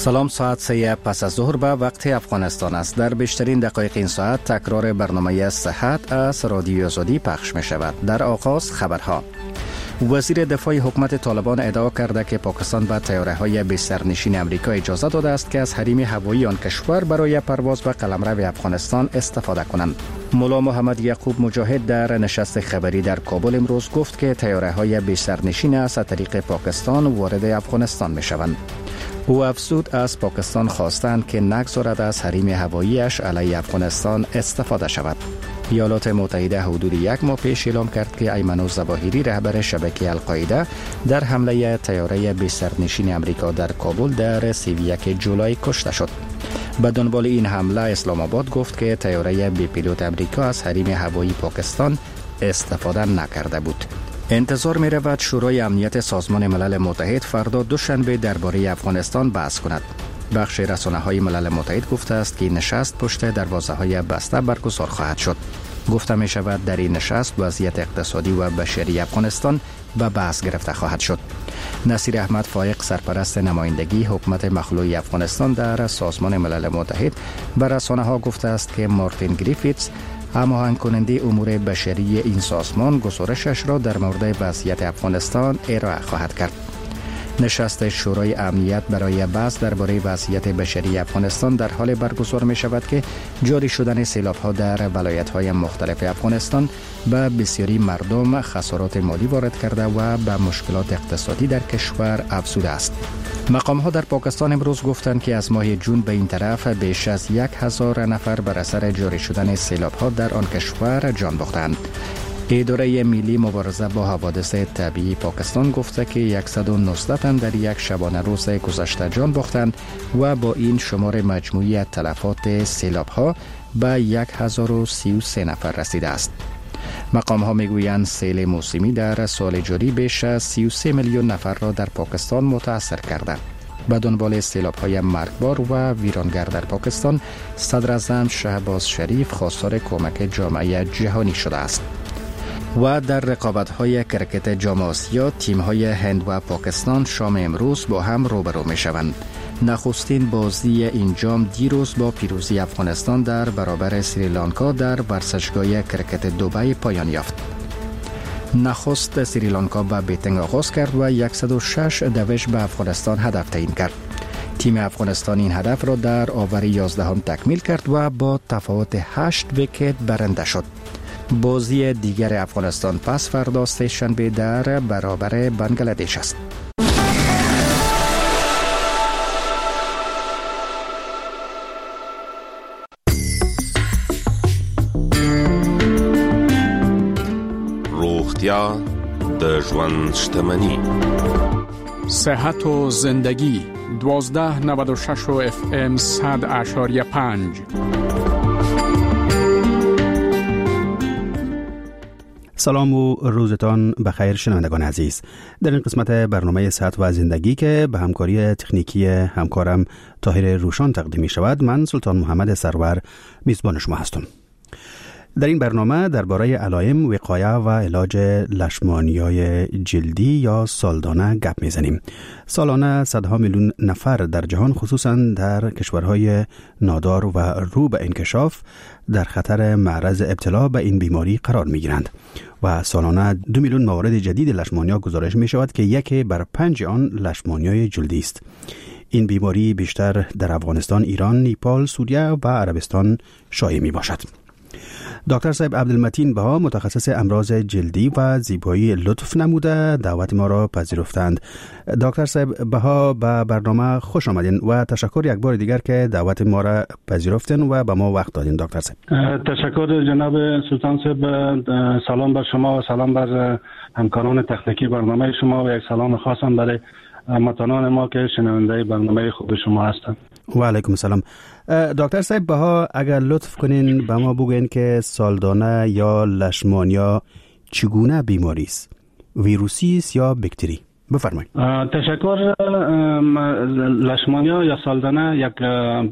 سلام، ساعت 3 پس از ظهر به وقت افغانستان است. در بیشترین دقایق این ساعت تکرار برنامه صحت از رادیو آزادی پخش می شود. در آغاز خبرها. وزیر دفاع حکومت طالبان ادعا کرده که پاکستان به طیاره‌های بی سرنشین امریکا اجازه داده است که از حریم هوایی آن کشور برای پرواز به قلمرو افغانستان استفاده کنند. مولا محمد یعقوب مجاهد در نشست خبری در کابل امروز گفت که طیاره‌های بی سرنشین از طریق پاکستان وارد افغانستان می شوند. او افزود از پاکستان خواستند که نگذارد از حریم هواییش علیه افغانستان استفاده شود. ایالات متحده حدود یک ماه پیش اعلام کرد که ایمن الظواهری رهبر شبکه القاعده در حمله طیاره بی سرنشین امریکا در کابل در 31 جولای کشته شد. به دنبال این حمله اسلام آباد گفت که طیاره بی پیلوت امریکا از حریم هوایی پاکستان استفاده نکرده بود. انتظار می رود شورای امنیت سازمان ملل متحد فردا دوشنبه درباره افغانستان بحث کند. بخش رسانه‌های ملل متحد گفته است که نشست پشت دروازه‌های بسته برگزار خواهد شد. گفته می شود در این نشست وضعیت اقتصادی و بشری افغانستان به بحث گرفته خواهد شد. نصیر احمد فائق سرپرست نمایندگی حکومت مخلوع افغانستان در سازمان ملل متحد به رسانه‌ها گفته است که مارتین گریفیتس هماهنگ کننده امور بشری این سازمان گزارشش را در مورد وضعیت افغانستان ارائه خواهد کرد. نشست شورای امنیت برای بحث درباره وضعیت بشری افغانستان در حال برگزار می شود که جاری شدن سیلاب‌ها در ولایت‌های مختلف افغانستان به بسیاری مردم خسارات مالی وارد کرده و به مشکلات اقتصادی در کشور افزوده است. مقام‌ها در پاکستان امروز گفتند که از ماه جون به این طرف بیش از 1000 نفر بر اثر جاری شدن سیلاب‌ها در آن کشور جان باختند. اداره ملی مبارزه با حوادث طبیعی پاکستان گفته که 119 تن در یک شبانه روز گذشته جان باختند و با این شمار مجموعی تلفات سیلاب‌ها به 1033 نفر رسیده است. مقام‌ها میگویند سیل موسمی در سال جاری بیش از 33 میلیون نفر را در پاکستان متاثر کرده. به دنبال سیلاب‌های مرگبار و ویرانگر در پاکستان، صدراعظم شهباز شریف خواستار کمک جامعه جهانی شده است. و در رقابت‌های کرکت جام آسیا تیم‌های هند و پاکستان شام امروز با هم روبرو می‌شوند. نخستین بازی این جام دیروز با پیروزی افغانستان در برابر سریلانکا در ورزشگاه کرکت دبی پایان یافت. نخست سریلانکا به بیتنگ آغاز کرد و 106 دوش به افغانستان هدف تعیین کرد. تیم افغانستان این هدف را در آور 11 تکمیل کرد و با تفاوت 8 ویکت برنده شد. بازی دیگر افغانستان پس فردا سه‌شنبه در برابر بنگلادش است. روغتیا د ژوند شتمني. صحت و زندگی 1296 FM 100.5. سلام و روزتان بخیر شنوندگان عزیز. در این قسمت برنامه صحت و زندگی که به همکاری تکنیکی همکارم طاهر روشان تقدیم می شود، من سلطان محمد سرور میزبان شما هستم. در این برنامه درباره علائم، وقایه و علاج لشمانیای جلدی یا سالدانه گپ میزنیم. سالانه صدها میلیون نفر در جهان خصوصا در کشورهای نادار و رو به انکشاف در خطر معرض ابتلا به این بیماری قرار میگیرند و سالانه 2 میلیون موارد جدید لشمانیا گزارش می شود که 1 بر 5 آن لشمانیای جلدی است. این بیماری بیشتر در افغانستان، ایران، نیپال، سوریه و عربستان شایع می باشد. دکتر صاحب عبدالمتین بها متخصص امراض جلدی و زیبایی لطف نموده دعوت ما را پذیرفتند. دکتر صاحب بها به برنامه خوش آمدین و تشکر یک بار دیگر که دعوت ما را پذیرفتین و به ما وقت دادین. دکتر صاحب تشکر جناب سلطان صاحب. سلام بر شما و سلام بر همکاران تکنیکی برنامه شما و یک سلام خاصم برای هموطنان ما که شنونده برنامه خوب شما هستند. و علیکم السلام. دکتر صاحب بها اگر لطف کنین به ما بگوین که سالدانه یا لشمانیا چگونه بیماری است؟ ویروسی است یا باکتری؟ بفرمایید. تشکر. لشمانیا یا سالدانه یک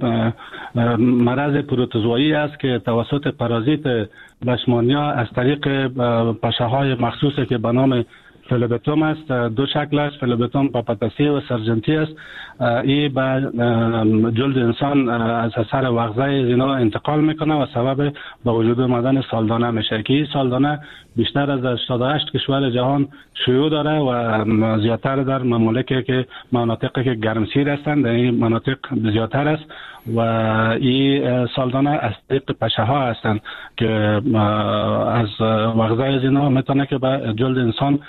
مرض پروتوزوایی است که توسط پارازیت لشمانیا از طریق پشه‌های مخصوصی که به نام فلوبتوم است. دو شکل است، فلوبتوم پاپاتاسی و سرجنتی است. این به جلد انسان از اثر وغزه اینا انتقال میکنه و سبب به وجود آمدن سالدانه میشه که این سالدانه بیشتر از 88 کشور جهان شیوع داره و زیادتر در ممالکی که مناطقی که گرمسیر هستند در این مناطق زیادتر است و این سالدانه از طریق پشه ها هستند که از وغزه از اینا میتونه که به جلد انسان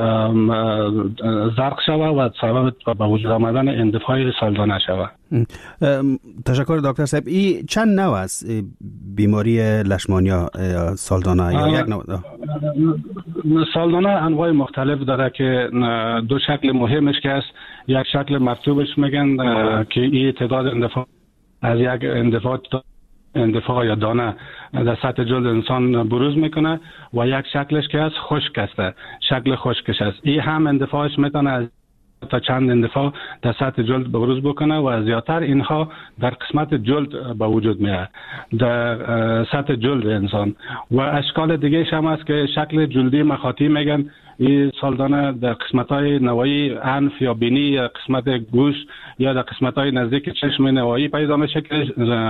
زرق شوه و سبب به وجود آمدن اندفاع سالدانه شوه. تشکر دکتر صاحب. این چند نوع است بیماری لشمانیا یا سالدانه یا یک نوع؟ سالدانه انواع مختلف داره که دو شکل مهمش که است. یک شکل مرطوبش میگن که این تعداد اندفاع از یک اندفاع یا دانه در سطح جلد انسان بروز میکنه و یک شکلش که از خشک است، شکل خشکش است. این هم اندفاعش میتونه از تا چند اندفاع در سطح جلد بروز بکنه و زیادتر اینها در قسمت جلد به وجود میاد در سطح جلد انسان. و اشکال دیگه هم است که شکل جلدی مخاطی میگن. این سالدانه در قسمت‌های نوایی انف یا بینی یا قسمت گوش یا در قسمت‌های نزدیک چشم نوایی پیدا میشه که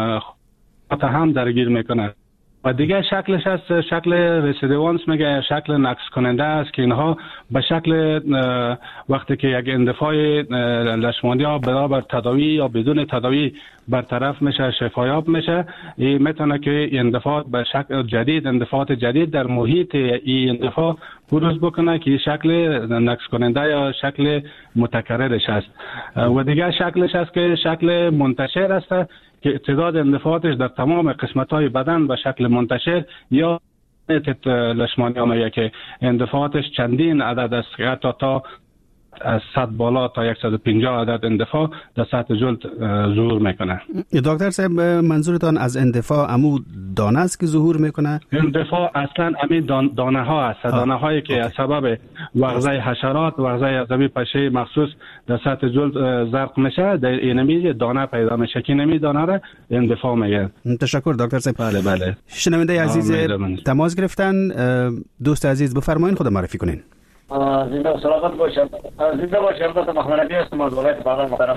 هم درگیر میکنه. و دیگه شکلش هست شکل رسیدوانس میگه، شکل نقص کننده است که اینها به شکل وقتی که یک اندفاع لشمانیا برابر تداوی یا بدون تداوی برطرف میشه، شفایاب میشه، این میتونه که اندفاع به شکل جدید، اندفاعات جدید در محیط این اندفاع بروز بکنه که شکل نقص کننده یا شکل متکررش است. و دیگه شکلش است که شکل منتشر است که تعداد اندفاعاتش در تمام قسمت‌های بدن به شکل منتشر یا لشمانیا میگه که اندفاعاتش چندین عدد است، حتی تا از 100 بالا تا 150 عدد اندفاع در سطح جلد ظهور میکنه. دکتر صاحب منظورتان از اندفاع عمو دانه است که ظهور میکنه؟ اندفاع اصلا همین دانه ها است، دانه هایی که از سبب وغزه حشرات، وغزه عصبی پشه مخصوص در سطح جلد زرق میشه، در اینمی دانه پیدا میشه که اینمی دانه را اندفاع میگه. تشکر دکتر صاحب. بله. شنونده عزیز تماس گرفتن، دوست عزیز بفرمایید خود معرفی کنین. زنده و سلامت باشم. زنده باشم. البته محمد نبی هستم از ولایت باغ محترم.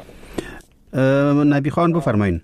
نبی خان بفرمایید.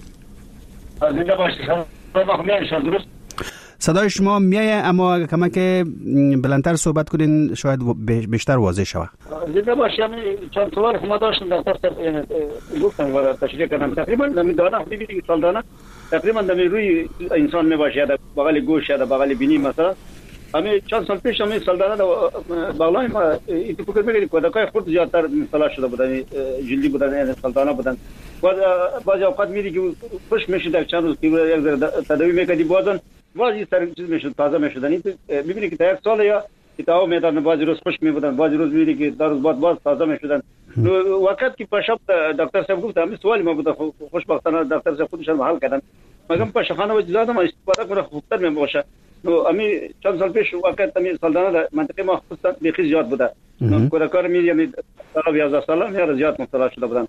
زنده باشم. درست صدای شما میایه اما کما که بلندتر صحبت کنین شاید بیشتر واضح شود. زنده باشم. چند سوال شما داشتم در صرف گفتم و تشریح کردم. تقریبا دانه ببینید سالدانه تقریبا در روی انسان میباشه، در بغل گوش یا در بغل بینی مثلا. همین چند سال پیش همین سالدانه باغلای ما این فکر می‌کردیم کودکای خود زیادتر مبتلا شده بودن، جلدی بودن، سالدانه بودن. بعضی اوقات می‌دی که خوش میشد چند روز که یک ذره تداوی می‌کردی بازن بعضی سر چیز میشد تازه میشدن. این می‌بینی که تا یک سال یا تا میدان بعضی روز خوش می‌بودن، بعضی روز می‌بینی که در روز بعد باز تازه میشدن. وقت که پشاب دکتر صاحب گفت همین سوالی ما بود، خوشبختانه دکتر صاحب خودشون حل کردن. مگم پشخانه وجداد ما استفاده کنه خوبتر میباشه. امی چند سال پیش وقت امی سالدانه در منطقه ما خصوصا بیخی زیاد بوده. کودکان می‌بینید تا 11 ساله میار زیاد مبتلا شده بودن.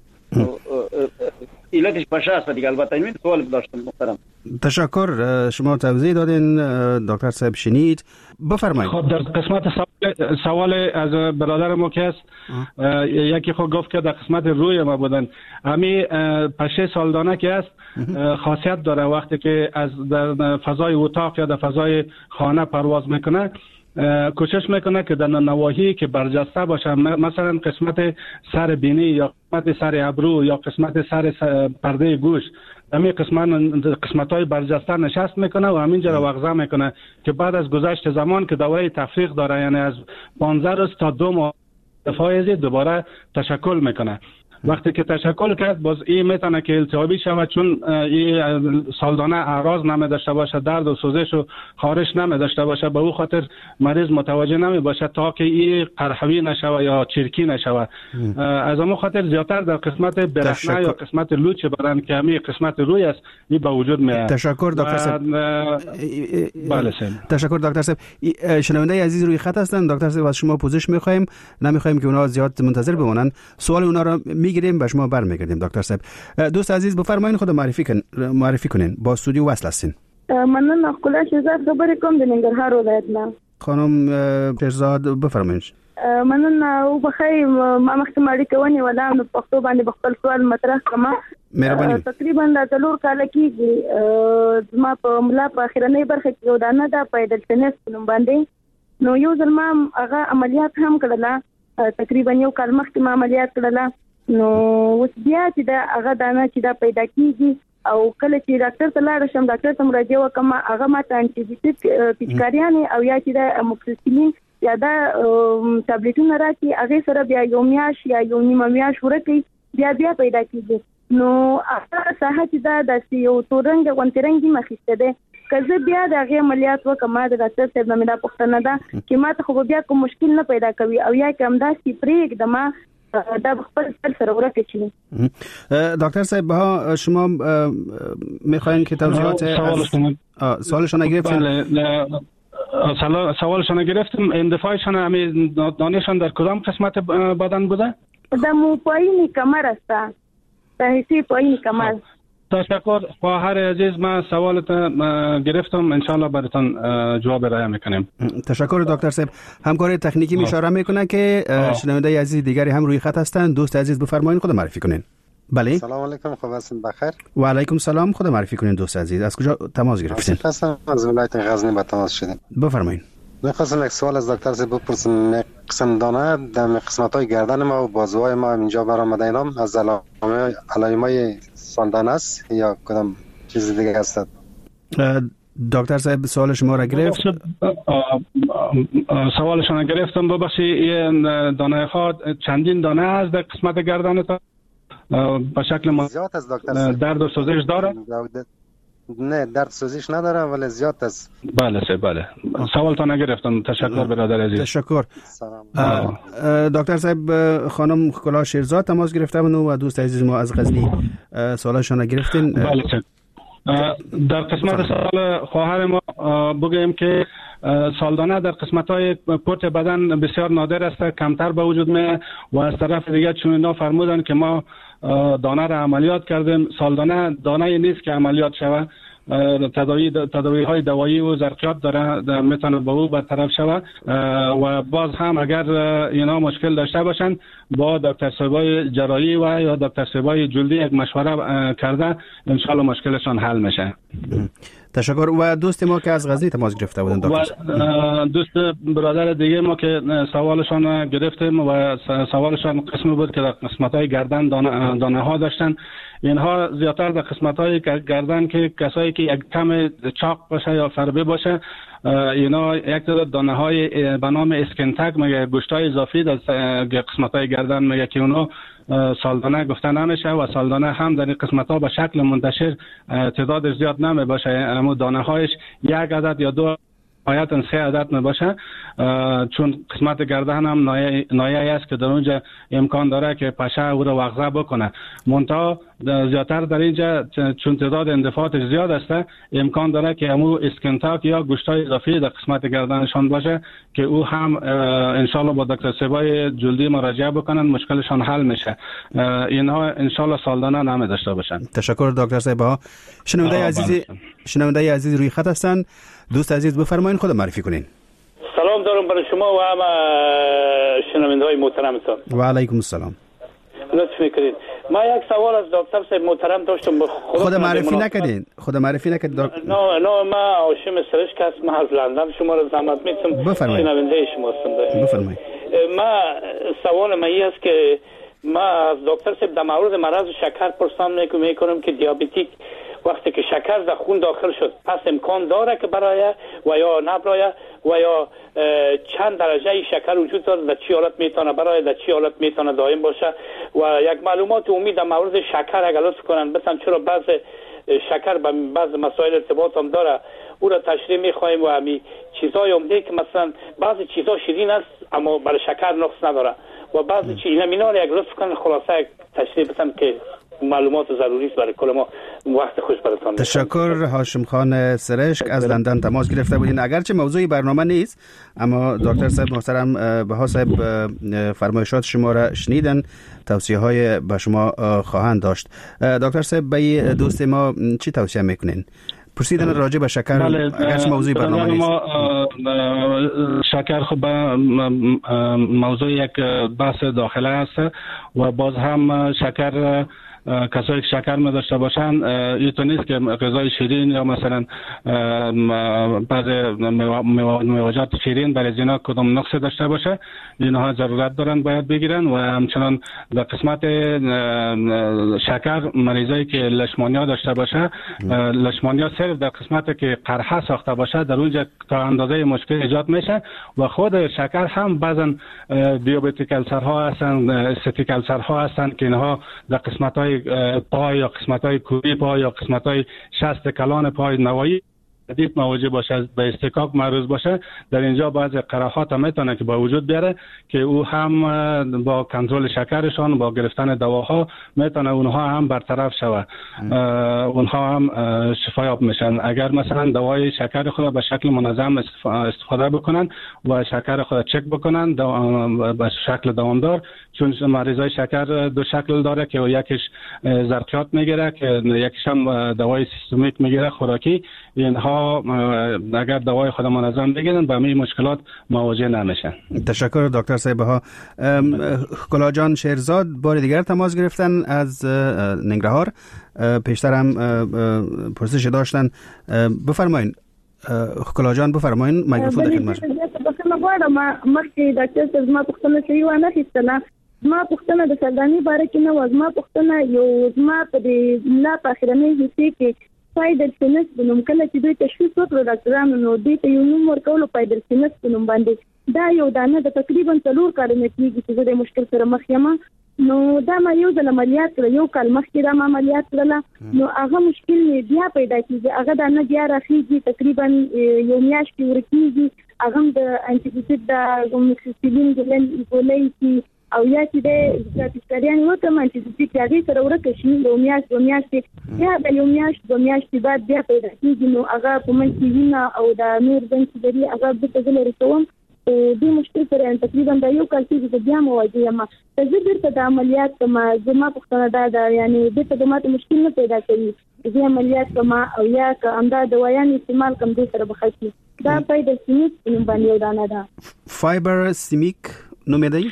علتش پشه است دیگه. البته این سوال داشتم محترم. تشکر، شما توضیح دادین دکتر صاحب شنید. بفرمایید. خب در قسمت سوال از برادر ما که است یکی خود گفت که در قسمت روی ما بودن. امی پشه سالدانه که است خاصیت داره وقتی که از در فضای اتاق یا در فضای خانه پرواز میکنه کوشش میکنه که در نواحی که برجسته باشه، مثلا قسمت سر بینی یا قسمت سر ابرو یا قسمت سر پرده گوش، همین قسمت‌های برجسته نشست میکنه و همینجا را وغزه میکنه که بعد از گذشت زمان که دوره تفریق داره، یعنی از 15 روز تا 2 ماه دفاعی دوباره تشکل میکنه. وقتی که تشکل کرد باز این میتونه که التهابی شود، چون این سالدانه اعراض نمی داشته باشه، درد و سوزش و خارش نمی داشته باشه، به او خاطر مریض متوجه نمی باشه تا که این قرحوی نشود یا چرکی نشود. از اون خاطر زیادتر در قسمت برهنه یا قسمت لوچ بدن که همین قسمت روی است این به وجود میاد. تشکر دکتر صاحب. بله تشکر دکتر صاحب. شنونده عزیز روی خط هستن. دکتر صاحب از شما پوزش می‌خوایم، نمی‌خوایم که اونها زیاد منتظر بمونن. سوال اونها را میگیریم به شما برمیگردیم. دکتر صاحب دوست عزیز بفرمایید خود معرفی کنین، با استودیو وصل هستین. من نقله شهزاد خبر کوم د ننګرهار ولایت نه. خانم شهزاد بفرمایید. مننه او بخیر ما مخکې ماړی کوي ولا نو پښتو باندې خپل سوال مطرح کما مهرباني تقریبا د تلور کال کې زما په ملا په اخرنۍ برخه کې یو دانه د پیدل تنس نوم باندې نو یو ځل ما هغه عملیات هم کړله تقریبا یو کال مخکې ما عملیات کړله نو اوس بیا چې دا هغه دانه چې دا پیدا کیږي او کله چې ډاکټر ته لاړ شم ډاکټر ته مراجعه وکم هغه ماته انټي بیوټیک پیچکاریانه او یا چې د اموکسیسیلین یا دا ټابلیټونه راکې هغه سره بیا یو میاش یا یو نیمه میاش ورکې بیا پیدا کیږي نو هغه ساحه چې دا د یو تورنګ غونټرنګي مخسته ده کله بیا د هغه عملیات وکم د ډاکټر صاحب نه مې دا پوښتنه ده چې ماته خو بیا کوم مشکل نه پیدا کوي او یا کوم دا سپریک دما دا خپل سره ورکه دکتر صاحب ها شما میخواین که توضیحات سوالشون گرفتین؟ سوالشون گرفتم. اندفاعشون همین دانشان در کدام قسمت بدن بوده؟ در پایین کمر است، در حصه پایین کمر. تشکر خواهر عزیز، ما سوالت گرفتم، انشالله براتون جواب ارائه میکنیم. تشکر دکتر صاحب. همکار تکنیکی اشاره میکنه که شنونده عزیز دیگری هم روی خط هستند. دوست عزیز بفرمایید خود معرفی کنین. بله. سلام علیکم، خوب هستین؟ بخیر. و علیکم سلام، خود معرفی کنین دوست عزیز. از کجا تماس گرفتین؟ از ولایت غزنی با تماس شدیم. بفرمایید. می‌خواستم یک سوال از دکتر صاحب بپرسم. قسم دانه در قسمت‌های گردن ما و بازوهای ما اینجا برآمده، اینام از علائم‌های سالدانه است یا کدام چیز دیگه هست؟ دکتر صاحب سوال شما را گرفت. سوالشون گرفتم. ببخشید دانه ها چندین دانه است در قسمت گردن تا به شکل زیاد است دکتر صاحب. درد و سوزش داره؟ نه درد سوزش نداره ولی زیاد است. بله سه بله. سوالتون نگرفتم. تشکر برادر عزیز. تشکر. دکتر صاحب خانم کلاه شیرزاد تماس گرفته و دوست عزیز ما از غزنی سوالشون گرفتین. بله سه. در قسمت سوال خواهر ما بگویم که سالدانه در قسمت‌های پورت بدن بسیار نادر است، کمتر به وجود میاد و از طرف دیگه چون اینا فرمودن که ما دانه را عملیات کردیم، سالدانه دانه نیست که عملیات شود. تداوی‌های دوایی و ظرفیت داره، میتونه به او برطرف شود و باز هم اگر اینا مشکل داشته باشن با دکتر صاحبای جراحی و یا دکتر صاحبای جلدی یک مشوره کرده ان شاء الله مشکلشان حل میشه. تشکر. و دوست ما که از غزنی تماس گرفته بودن دکتر، دوست برادر دیگه ما که سوالشان گرفتیم و سوالشان قسمی بود که در قسمت‌های گردن دانه ها داشتن. اینها زیادتر در قسمت‌های گردن که کسایی که یک کم چاق باشه یا فربه باشه، اینا یک تعداد دانه‌های به نام اسکنتک میگه، گوشت‌های اضافی در قسمت‌های گردن میگه که اونو سالدانه گفته نمیشه و سالدانه هم در این قسمت‌ها به شکل منتشر تعداد زیاد نمی باشه. اما دانه‌هایش یک عدد یا دو نهایتاً 3 عدد می باشه، چون قسمت گردن هم نایه است که در اونجا امکان داره که پشه او را وغزه بکنه. منتها زیادتر در اینجا چون تعداد اندفاعات زیاد است، امکان داره که همو اسکنتاک یا گوشت‌های اضافی در قسمت گردنشان باشه که او هم انشالله با دکتر صاحبای جلدی مراجعه بکنن، مشکلشان حل میشه. اینها انشالله سالدانه نمی داشته باشن. تشکر دکتر صاحب. شنونده عزیز روی خط هستند. دوست عزیز بفرمایید خود معرفی کنین. سلام دارم برای شما و همه شنونده‌های محترمتان. و علیکم السلام. لطف میکنید. ما یک سوال از دکتر صاحب محترم داشتم. خود معرفی نکردین. نه ما هاشم سرشک هستم از لندن. شما را زحمت میتم. شنونده شما هستم. بفرمایید. ما سوال من است که ما از دکتر صاحب در مورد مرض شکر پرسان میکنم که دیابتیک وقتی که شکر در خون داخل شد پس امکان داره که برای و یا نبرای و یا چند درجه شکر وجود داره، در چی حالت میتونه برای، در چی حالت میتونه دائم باشه و یک معلومات عمومی در مورد شکر اگر لطف کنن بسن، چرا بعض شکر به بعض مسائل ارتباط هم داره او را تشریح میخوایم و همین چیزای عمده که مثلا بعضی چیزا شیرین است اما برای شکر نقص نداره و بعضی چیزا اینا یک لطف کنن خلاصه یک تشریح بسن که معلومات ضروری است برای کل ما. وقت خوش براتون. تشکر. هاشم خان سرشک از لندن تماس گرفته بودین. اگرچه موضوعی برنامه نیست اما دکتر صاحب محترم بها صاحب فرمایشات شما را شنیدن، توصیه های به شما خواهند داشت. دکتر صاحب به دوست ما چی توصیه میکنین؟ پرسیدن راجع به شکر اگرچه موضوع برنامه نیست. شکر خب موضوع یک بحث داخله است و باز هم شکر کسایی که شکر می داشته باشن اینطور نیست که غذای شیرین یا مثلا بعض میوه‌جات شیرین برای اینا کدام نقص داشته باشه، اینها ضرورت دارن باید بگیرن. و همچنان در قسمت شکر مریضایی که لشمانیا داشته باشه، لشمانیا صرف در قسمت که قرحه ساخته باشه در اونجا تا اندازه مشکل ایجاد میشه و خود شکر هم بعضا دیابتیک السرها هستن، استاتیک السرها هستن که اینها در قسمت‌های پای یا قسمت‌های کوبی پای یا قسمت‌های شست کلان پای نوایی شدید مواجه باشه، به استکاک معرض باشه، در اینجا بعضی قرحات هم میتونه که با وجود بیاره که او هم با کنترل شکرشان با گرفتن دواها میتونه اونها هم برطرف شوه، اونها هم شفایاب میشن اگر مثلا دوای شکر خود به شکل منظم استفاده بکنن و شکر خود چک بکنن به شکل دوامدار. چون مریضای شکر دو شکل داره که یکیش ظرفیات میگیره که یکیش هم دوای سیستمیک میگیره خوراکی. اینها اگر دوای خود منظم بگیرن با همین مشکلات مواجه نمیشن. تشکر دکتر صاحب ها. کلا جان شیرزاد بار دیگر تماس گرفتن از ننگرهار، پیشتر هم پرسش داشتن. بفرمایین کلا جان، بفرمایین میکروفون در خدمت شما. ما مخکې ډاکټر صاحب ما پوښتنه کوي و نه خېستله ما پوښتنه د سرداني باره کې نه و، ما پوښتنه یو زما په دې ملا په اخرنۍ حصې کې پایډلسینس په نوم کله چې دوی تشخیص وکړو ډاکټرانو نو دوی ته یو نوم ورکولو پایډلسینس په نوم باندې دا یو دانه د تقریبا 4 کالونه کېږي چې زه د مشکل سره مخ یم. نو دا ما یو ځل عملیات کړ، یو کال مخکې دا ما عملیات کړله، نو هغه مشکل مې بیا پیدا کېږي، هغه دانه بیا راخېږي، تقریبا یو میاشت کې ورکېږي، هغه هم د انټي بیوټیک د موکسیسیلین ګولۍ کې او یا چې د پیسکاریان وکړم انټي بیوټیک هغې سره ورکه شي یو میاشت دوه میاشتې، بیا د یو میاشت دوه میاشتې بعد بیا پیدا کېږي، نو هغه په منځ کې وینه او د نور زنګ چې لري هغه بېرته زه لرې کوم. دې مشکل سره تقریبا دا یو کال کېږي چې بیا مواجه یم. که زه بیرته د عملیات کوم، زما پوښتنه دا ده یعنې بیرته د ماته مشکل نه پیدا کوي، زه عملیات کوم او یا که همدا دوایان استعمال کوم دې سره به ښه شي. دا پایډلسینس په نوم باندې یو دانه ده. فایبرسیمیک نوم یې دی؟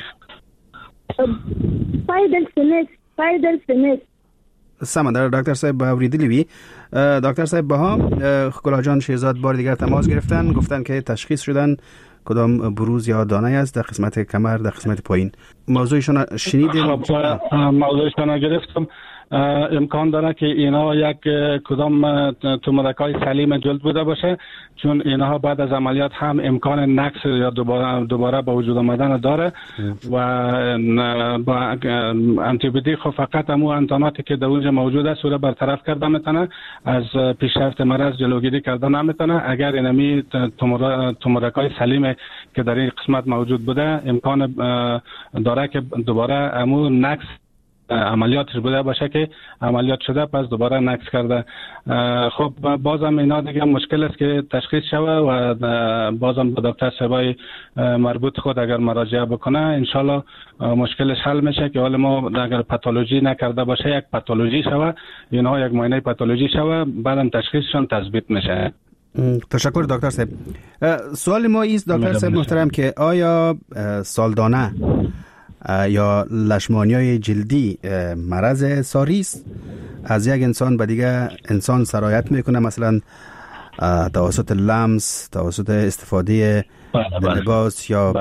پایډلسینس. سمه ده ډاکتر صاحب اوریدلی وی. دکتر صاحب بها کلا جان شیرزاد بار دیگر تماس گرفتن، گفتن که تشخیص شدن کدام بروز یا دانه است در قسمت کمر، در قسمت پایین. موضوعشون شنیدیم؟ موضوعشون گرفتم. امکان داره که اینا یک کدام تومورکای سلیم جلد بوده باشه، چون اینها بعد از عملیات هم امکان نقص یا دوباره به وجود آمدن داره و با انتی بیوتیک فقط همون انتاناتی که در اونجا موجود است رو برطرف کرده میتونه، از پیشرفت مرض جلوگیری کرده نمیتونه. اگر اینمی تومورکای سلیم که در این قسمت موجود بوده امکان داره که دوباره همون نقص عملیاتش بوده باشه که عملیات شده پس دوباره نقص کرده. خب بازم اینا دیگه مشکل است که تشخیص شوه و بازم با دکتر صاحبای مربوط خود اگر مراجعه بکنه انشالله مشکلش حل میشه که حالا ما اگر پاتولوژی نکرده باشه یک پاتولوژی شوه، اینا یک معاینه پاتولوژی شوه، بعدم تشخیصشون تثبیت میشه. تشکر دکتر صاحب. سوال ما است دکتر صاحب محترم که آیا سالدانه یا لشمانیای جلدی مرض ساری است؟ از یک انسان به دیگه انسان سرایت میکنه، مثلا توسط لمس، توسط استفاده لباس یا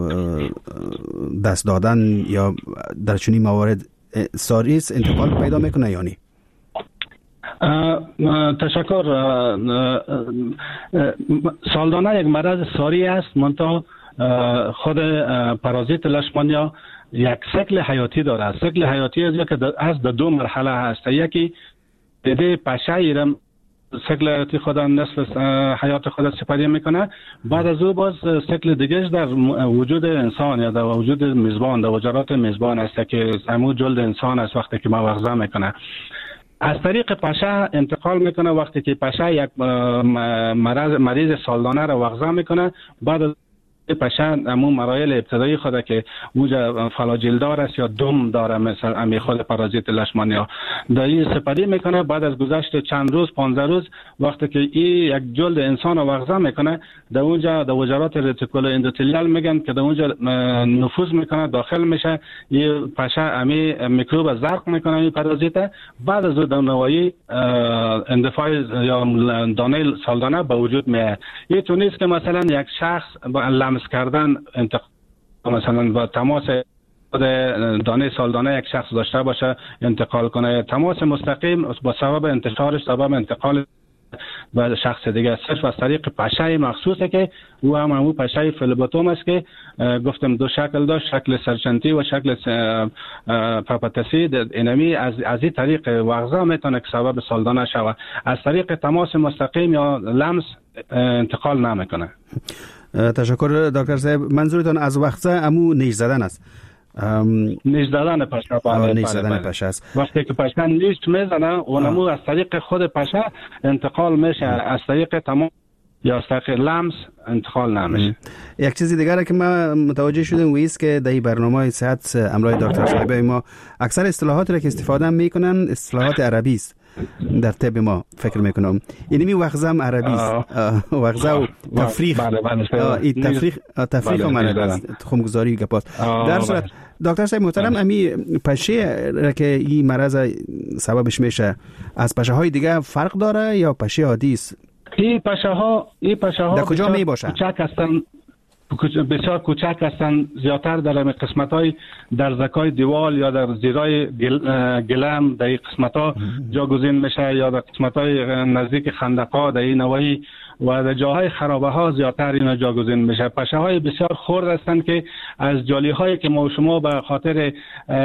دست دادن یا در چنین موارد ساری است انتقال پیدا میکنه یا نه؟ تشکر. سالدانه یک مرض ساری است، منتها خود پارازیت لشمانیا یک سیکل حیاتی داره. سیکل حیاتی از که از دو مرحله هست. یکی دیده پشه ایرم سیکل حیاتی خود نصف حیات خود سپری میکنه، بعد از او باز سیکل دیگهش در وجود انسان یا در وجود میزبان، در وجرات میزبان است که همون جلد انسان است وقتی که مواخذه میکنه. از طریق پشه انتقال میکنه. وقتی که پشه یک مریض سالدانه را واخذه میکنه، بعد پشه همون مراحل ابتدایی خود که اونجا فلاجیل دار است یا دم داره، مثل امی خود پارازیت لشمانیا در این سپری میکنه. بعد از گذشت چند روز 15 روز وقتی که این یک جلد انسان رو وغزه میکنه، در اونجا در وجرات رتیکول اندوتلیال میگن که در اونجا نفوذ میکنه، داخل میشه، این پشه امی میکروب زرق میکنه این پارازیت. بعد از در نوایی اندفاع یا دانه سالدانه به وجود میاد. این تو نیست که مثلا یک شخص با لمس کردن مثلا با تماس دانه سالدانه یک شخص داشته باشه انتقال کنه. تماس مستقیم با سبب انتشارش سبب انتقال به شخص دیگه صرف از طریق پشه مخصوصه که او هم همون پشه فلبوتوم است که گفتم دو شکل داشت، شکل سرچنتی و شکل پاپاتسی. اینمی از این طریق وغزه میتونه که سبب سالدانه شود. از طریق تماس مستقیم یا لمس انتقال نمیکنه. تشکر دکتر صاحب. منظورتان از وغزه امو نیش زدن است؟ نیش زدن پشه. نیش زدن پشه است. وقتی که پشه نیش میزنه اونمو از طریق خود پشه انتقال میشه، از طریق تمام یا از طریق لمس انتقال نمیشه. یک چیزی دیگه که من متوجه شدم ویست که در برنامه صحت امروز دکتر صاحب ما اکثر اصطلاحاتی را که استفاده میکنن اصطلاحات عربی است. در طب ما فکر میکنم اینمی وغزه هم عربی است. وغزه و تفریق. این تفریق هم عربی است. تخمگذاری گپاست. در صورت دکتر صاحب محترم امی پشه را که این مرض سببش میشه از پشه های دیگه فرق داره یا پشه عادی است؟ این پشه ها در کجا می باشه؟ کوچک هستن، بسیار کوچک هستن. زیادتر در قسمت های در زکای دیوال یا در زیرای گلم در این قسمت ها جاگزین میشه یا در قسمت های نزدیک خندقا در این نواحی و در جاهای خرابه ها زیادتر اینا جاگزین میشه. پشه های بسیار خرد هستند که از جالی هایی که ما و شما به خاطر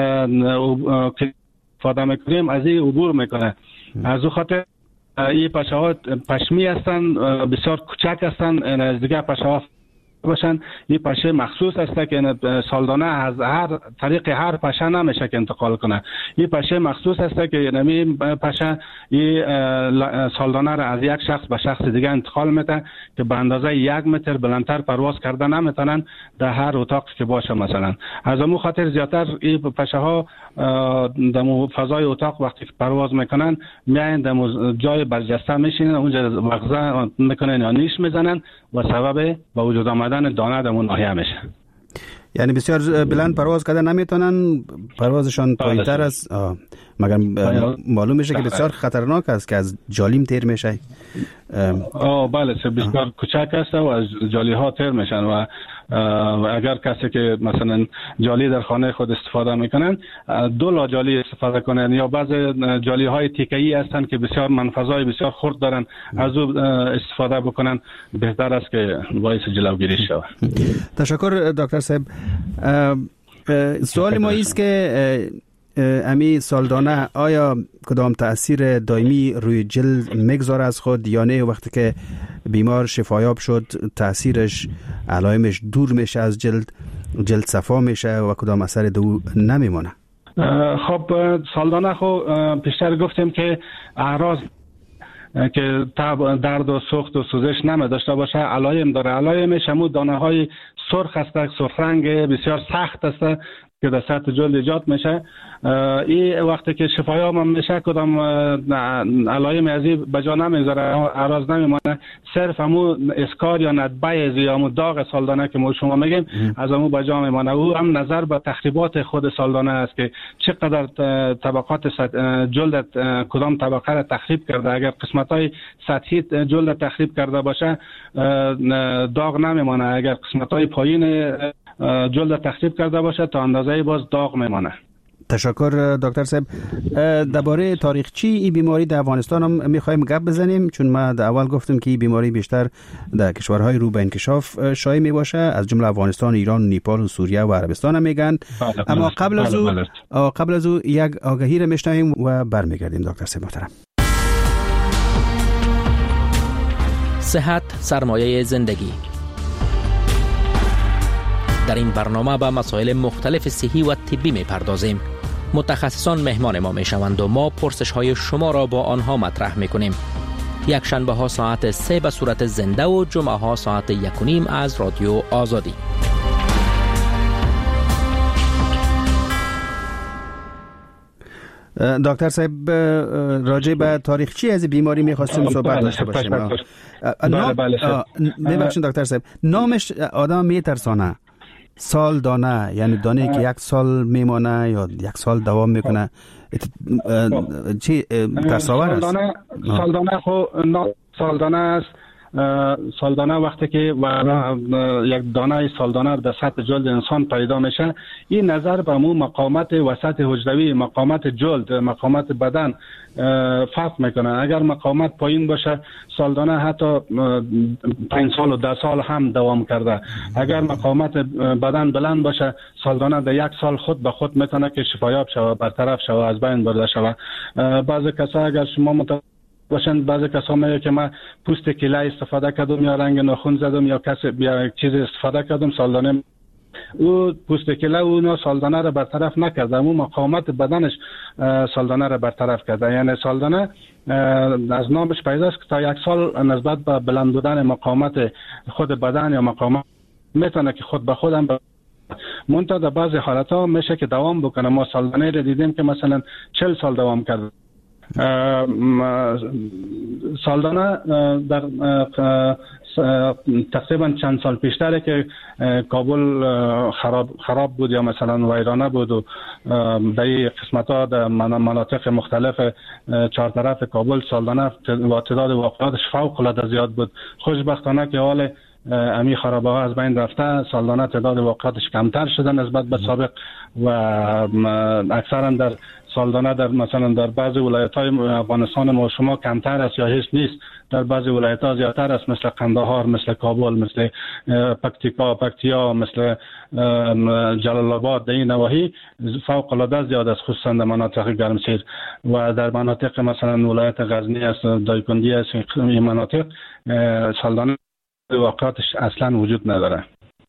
استفاده میکنیم از این عبور میکنه. از او خاطر این پشه ها پشمی هستن، بسیار کوچک هستن. از دیگه پشه ها باشن. این پشه مخصوص است که سالدانه از هر طریق هر پشه نمیشه که انتقال کنه. این پشه مخصوص است که این پشه این سالدانه را از یک شخص به شخص دیگه انتقال میده که به اندازه 1 متر بلندتر پرواز کرده نمیتونن در هر اتاق که باشه. مثلا از همون خاطر زیادتر این پشه ها در فضای اتاق وقتی که پرواز میکنن میاین در جای برجسته میشینن، اونجا وغزه میکنن یا نیش میزنن و سبب به وجود آمدن دانه در اون ناحیه میشه. یعنی بسیار بلند پرواز کردن نمیتونن، پروازشان پایین‌تر است. مگر معلوم میشه که بسیار خطرناک است که از جالیم تیر میشه. بله بسیار کوچک است و از جالی ها تیر میشن و اگر کسی که مثلا جالی در خانه خود استفاده میکنن 2 لاجالی استفاده کنن یا بعض جالی های تیکه‌ای هستن که بسیار منفذای بسیار خرد دارن، از او استفاده بکنن بهتر است که باعث جلوگیری شود. تشکر دکتر صاحب. سوال ما است که امی سالدانه آیا کدام تأثیر دائمی روی جلد میگذاره از خود یا نه؟ وقتی که بیمار شفایاب شد تأثیرش علائمش دور میشه از جلد صفا میشه و کدام اثر دو نمیمونه؟ خب سالدانه خو پیشتر گفتیم که اعراض که درد و سوخت و سوزش نمی داشته باشه علائم داره. علائمش همون دانه های سرخ است، سرخ رنگ بسیار سخت است که در سطح جلد ایجاد میشه. این وقتی که شفایاب هم میشه کدام علائم ازی بجا نمیذاره، اعراض نمیمانه، صرف همون اسکار یا ندبه ازی یا همون داغ سالدانه که ما شما میگیم از همون بجا میمانه. او هم نظر به تخریبات خود سالدانه است که چقدر طبقات جلد کدام طبقه را تخریب کرده. اگر قسمت های سطحی جلد تخریب کرده باشه داغ نمیمانه، اگر قسمت های پایین جلد تخریب کرده باشه تا اندازه باز داغ میمانه. تشکر دکتر صاحب. درباره تاریخچی این بیماری در افغانستان هم میخوایم گپ بزنیم، چون ما در اول گفتم که این بیماری بیشتر در کشورهای رو به انکشاف شایع می باشه، از جمله افغانستان، ایران، نیپال و سوریه و عربستان هم میگن. اما قبل از او یک آگهی را میشنویم و برمیگردیم. دکتر صاحب محترم. صحت سرمایه زندگی. در این برنامه به مسائل مختلف صحی و طبی می‌پردازیم. متخصصان مهمان ما می‌شوند و ما پرسش‌های شما را با آنها مطرح می‌کنیم. یک شنبه ها ساعت 3 به صورت زنده و جمعه ها ساعت 1:30 از رادیو آزادی. دکتر صاحب، راجع به تاریخچه از بیماری می‌خواستیم صحبت داشته باشیم. ببخشید دکتر صاحب، نامش آدم میترسانه. سال دانه، یعنی دانه که 1 سال میمانه یا 1 سال دوام میکنه، چی ترساور است؟ سالدانه است. سالدانه وقتی که یک دانه سالدانه در سطح جلد انسان پیدا میشه، این نظر به مو مقاومت وسط حجروی، مقاومت جلد، مقاومت بدن فرق میکنه. اگر مقاومت پایین باشه سالدانه حتی 5 سال و 10 سال هم دوام کرده. اگر مقاومت بدن بلند باشه سالدانه در 1 سال خود به خود میتونه که شفایاب شوه، برطرف شوه، از بین برده شوه. بعضی کسا اگر شما باشن، بعضی کسا میگه که من پوست کله استفاده کردم یا رنگ ناخن زدم یا چیز استفاده کردم، سالدانه او پوست کله او سالدانه را برطرف نکرده، اما مقاومت بدنش سالدانه را برطرف کرده. یعنی سالدانه از نامش پیداست که تا 1 سال نسبت به بلند بودن مقاومت خود بدن یا مقاومت میتونه که خود به خودم منتها در بعضی حالت ها میشه که دوام بکنه. ما سالدانه را دیدیم که مثلا 40 سال دوام کرده. سالدانه در تقریبا چند سال پیشتره که کابل خراب بود یا مثلا ویرانه بود و در این قسمت ها در مناطق مختلف 4 طرف کابل سالدانه تعداد واقعاتش فوق العاده زیاد بود. خوشبختانه که حال امی خرابه ها از بین رفته، سالدانه تعداد واقعاتش کمتر شده نسبت به سابق و اکثرا در سالدانه در مثلا در بعضی ولایت‌های افغانستان ما شما کمتر است یا هیچ نیست، در بعضی ولایت‌ها زیادتر است، مثل قندهار، مثل کابل، مثل پکتیا، مثل جلال آباد. در این نواحی فوق العاده زیاد است، خصوصا در مناطق گرمسیر و در مناطق مثلا ولایت غزنی است، دایکندی است، این مناطق سالدانه واقعاتش اصلا وجود نداره.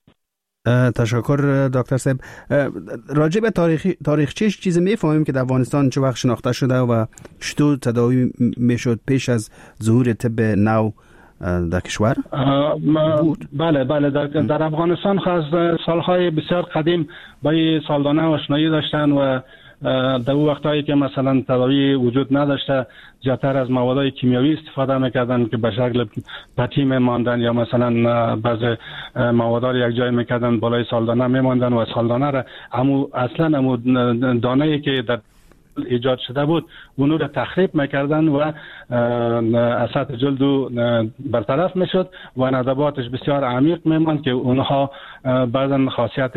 تشکر دکتر صاحب. راجع به تاریخچه چیزی میفهمیم که در افغانستان چه وقت شناخته شده و چطور تداوی میشد پیش از ظهور طب نو در کشور؟ بله در افغانستان خاص سالهای بسیار قدیم با سالدانه آشنایی داشتن و در اون وقتایی که مثلا تداوی وجود نداشته زیادتر از موادهای کیمیایی استفاده میکردن که به شکل پتی میماندن یا مثلا بعض موادها رو یک جای میکردن بالای سالدانه میماندن و سالدانه را اصلا دانه‌ای که در ایجاد شده بود اونو را تخریب میکردن و از سطح جلد برطرف میشد و ندباتش بسیار عمیق میماند که اونها بعضا خاصیت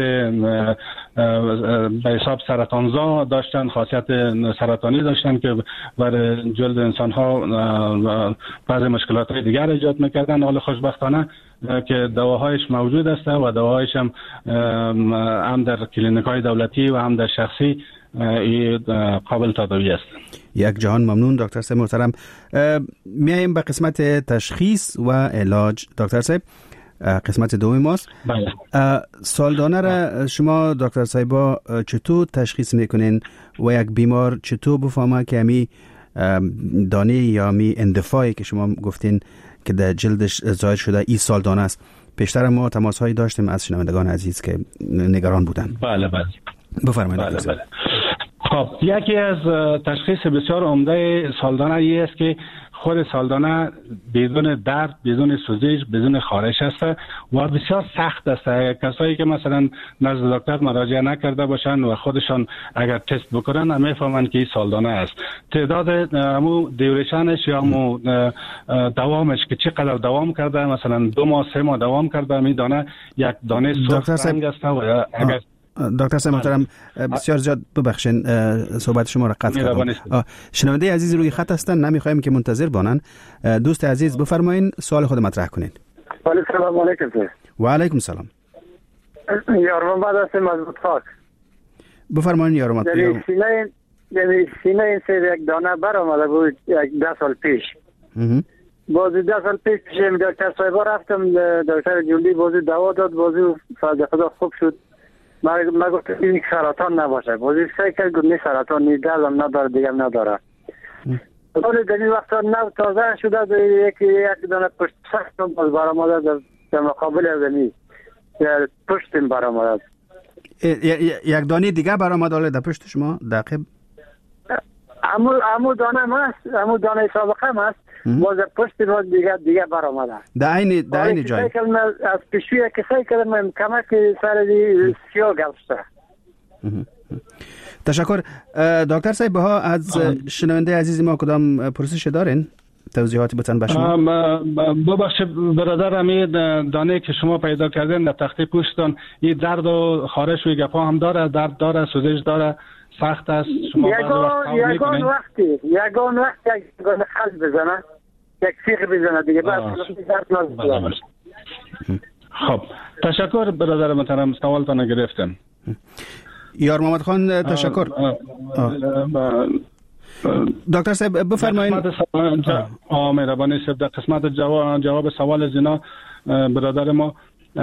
به حساب سرطانزا داشتن، خاصیت سرطانی داشتن که بر جلد انسان ها بعض مشکلات دیگر ایجاد میکردن. حال خوشبختانه که دواهایش موجود است و دواهایش هم در کلینیک‌های دولتی و هم در شخصی قابل تداوی است. یک جهان ممنون دکتر صاحب محترم. میایم به قسمت تشخیص و علاج. دکتر صاحب قسمت دوم ماست. بله. سالدانه را شما دکتر صاحبا چطور تشخیص میکنین و یک بیمار چطور بفهمه که می دانه یا می اندفاعی که شما گفتین که در جلدش ظاهر شده این سالدانه است؟ پیشتر ما تماس هایی داشتیم از شنوندگان عزیز که نگران بودن. بله بفرمایید. بله. خب یکی از تشخیص بسیار عمده سالدانه ای است که خود سالدانه بدون درد، بدون سوزش، بدون خارش است و بسیار سخت است. کسایی که مثلا نزد دکتر مراجعه نکرده باشن و خودشان اگر تست بکنن میفهمن که این سالدانه است. تعداد همو دیوریشنش یا همو دوامش که چقدر دوام کرده، مثلا 2 ماه 3 ماه دوام کرده، می دانه یک دانه سرخ رنگ است و اگر دکتر صاحب محترم بسیار زیاد ببخشین صحبت شما را قطع کردم. شنونده عزیز روی خط هستن، نمیخوایم که منتظر بانن. دوست عزیز بفرمایین سوال خود مطرح کنین. سلام علیکم. و علیکم سلام. یارم بعد از مضبوط خاک بفرمایین یارم. در سینه سر یک دانه برآمده بود 10 سال پیش. بازی 10 سال پیش دکتر صاحب رفتم، دکتر جولی بازی دوا داد، بازی فضل خدا خوب شد. ما گفتم این سرطان نباشه، بازی سعی کرد گفت نه سرطان نیست، دردم نداره، دیگه نداره. ولی در این وقت نو تازه شده یک دانه پشت سخت باز برآمده در مقابل زمین پشت برآمده. یک دانه دیگه برآمده در پشت شما دقیق؟ امو دانه ماست، امو دانه سابقه ماست، باز پشت ما دیگه برآمده. در عین جای. از پیشوی کسایی که من کمک سر سیاه گذاشته. تشکر. دکتر صاحب ها از شنونده عزیز ما کدام پرسش دارین؟ توضیحاتی بتن به شما. ببخشید برادر، امی دانه که شما پیدا کردین در تخته پوستتان این درد و خارش و گپا هم داره، درد داره، سوزش داره، سخت است. شما یگان وقتی یک خز بزنه، یک سیخ بزنه دیگه بس درد نمیشه. خب تشکر برادر محترم، سوالتان گرفتم. یار محمد خان تشکر. دکتر صاحب بفرمایید. مهربانی صاحب، در قسمت جواب سوال زنا برادر ما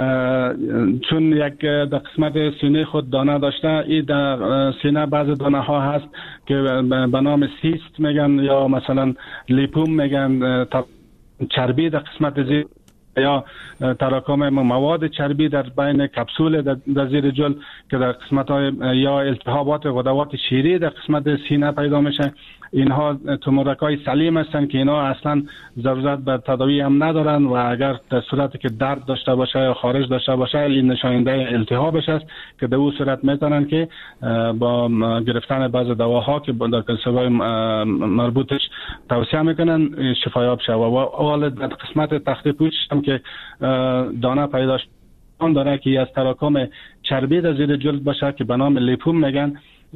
چون یک در قسمت سینه خود دانه داشته، این در سینه بعض دانه ها هست که به نام سیست میگن یا مثلا لیپوم میگن، چربی در قسمت زیر یا تراکم مواد چربی در بین کپسول در زیر جلد که در قسمت های یا التهابات غدوات شیری در قسمت سینه پیدا میشه. اینها تومورکای سلیم هستند که اینا اصلا ضرورت به تداوی هم ندارن و اگر در صورتی که درد داشته باشه یا خارش داشته باشه این نشاننده التهابش است که در اون صورت میتونن که با گرفتن بعض دواها که در کلسوای مربوطش توصیه میکنن شفایاب شه. و اول در قسمت تخته پوست هم که دانه پیدا شدن داره که از تراکم چربی در زیر جلد باشه که به نام لیپوم میگن.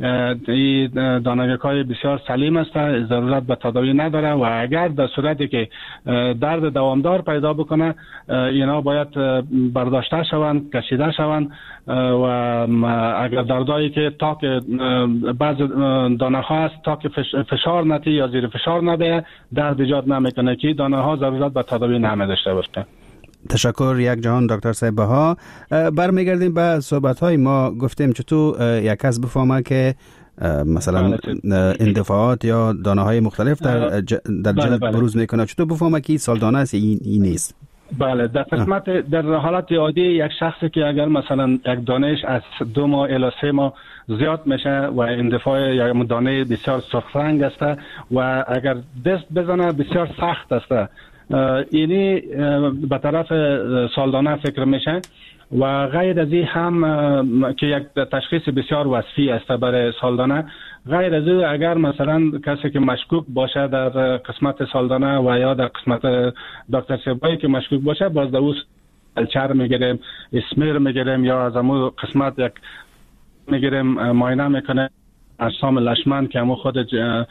این دانگک‌های بسیار سلیم است، ضرورت به تداوی نداره و اگر در صورتی که درد دوامدار پیدا بکنه اینا باید برداشته شوند، کشیده شوند و اگر دردایی که تا که بعض دانه ها است تا که فشار نتی یا زیر فشار نبه درد ایجاد نمیکنه که دانه ها ضرورت به تداوی نمیداشته باشه. تشکر یک جهان دکتر صاحب ها. برمیگردیم به صحبت های ما. گفتیم چطور یک کس بفهمه که مثلا اندفاعات یا دانه های مختلف در جلد بروز میکنه، چطور بفهمه که سال دانه است این نیست؟ بله، در قسمت در حالت عادی یک شخصی که اگر مثلا یک دانهش از 2 ماه الی 3 ماه زیاد میشه و اندفاع یا دانه بسیار سرخ رنگ است و اگر دست بزنه بسیار سخت است، اینی به طرف سالدانه فکر میشه. و غیر از این هم که یک تشخیص بسیار وصفی است برای سالدانه، غیر از این اگر مثلا کسی که مشکوک باشه در قسمت سالدانه و یا در قسمت دکتر سیبایی که مشکوک باشه، باز در اون کلچر میگیریم، اسمیر میگیریم یا از امو قسمت یک میگیریم معاینه میکنه اجسام لشمن که همون خود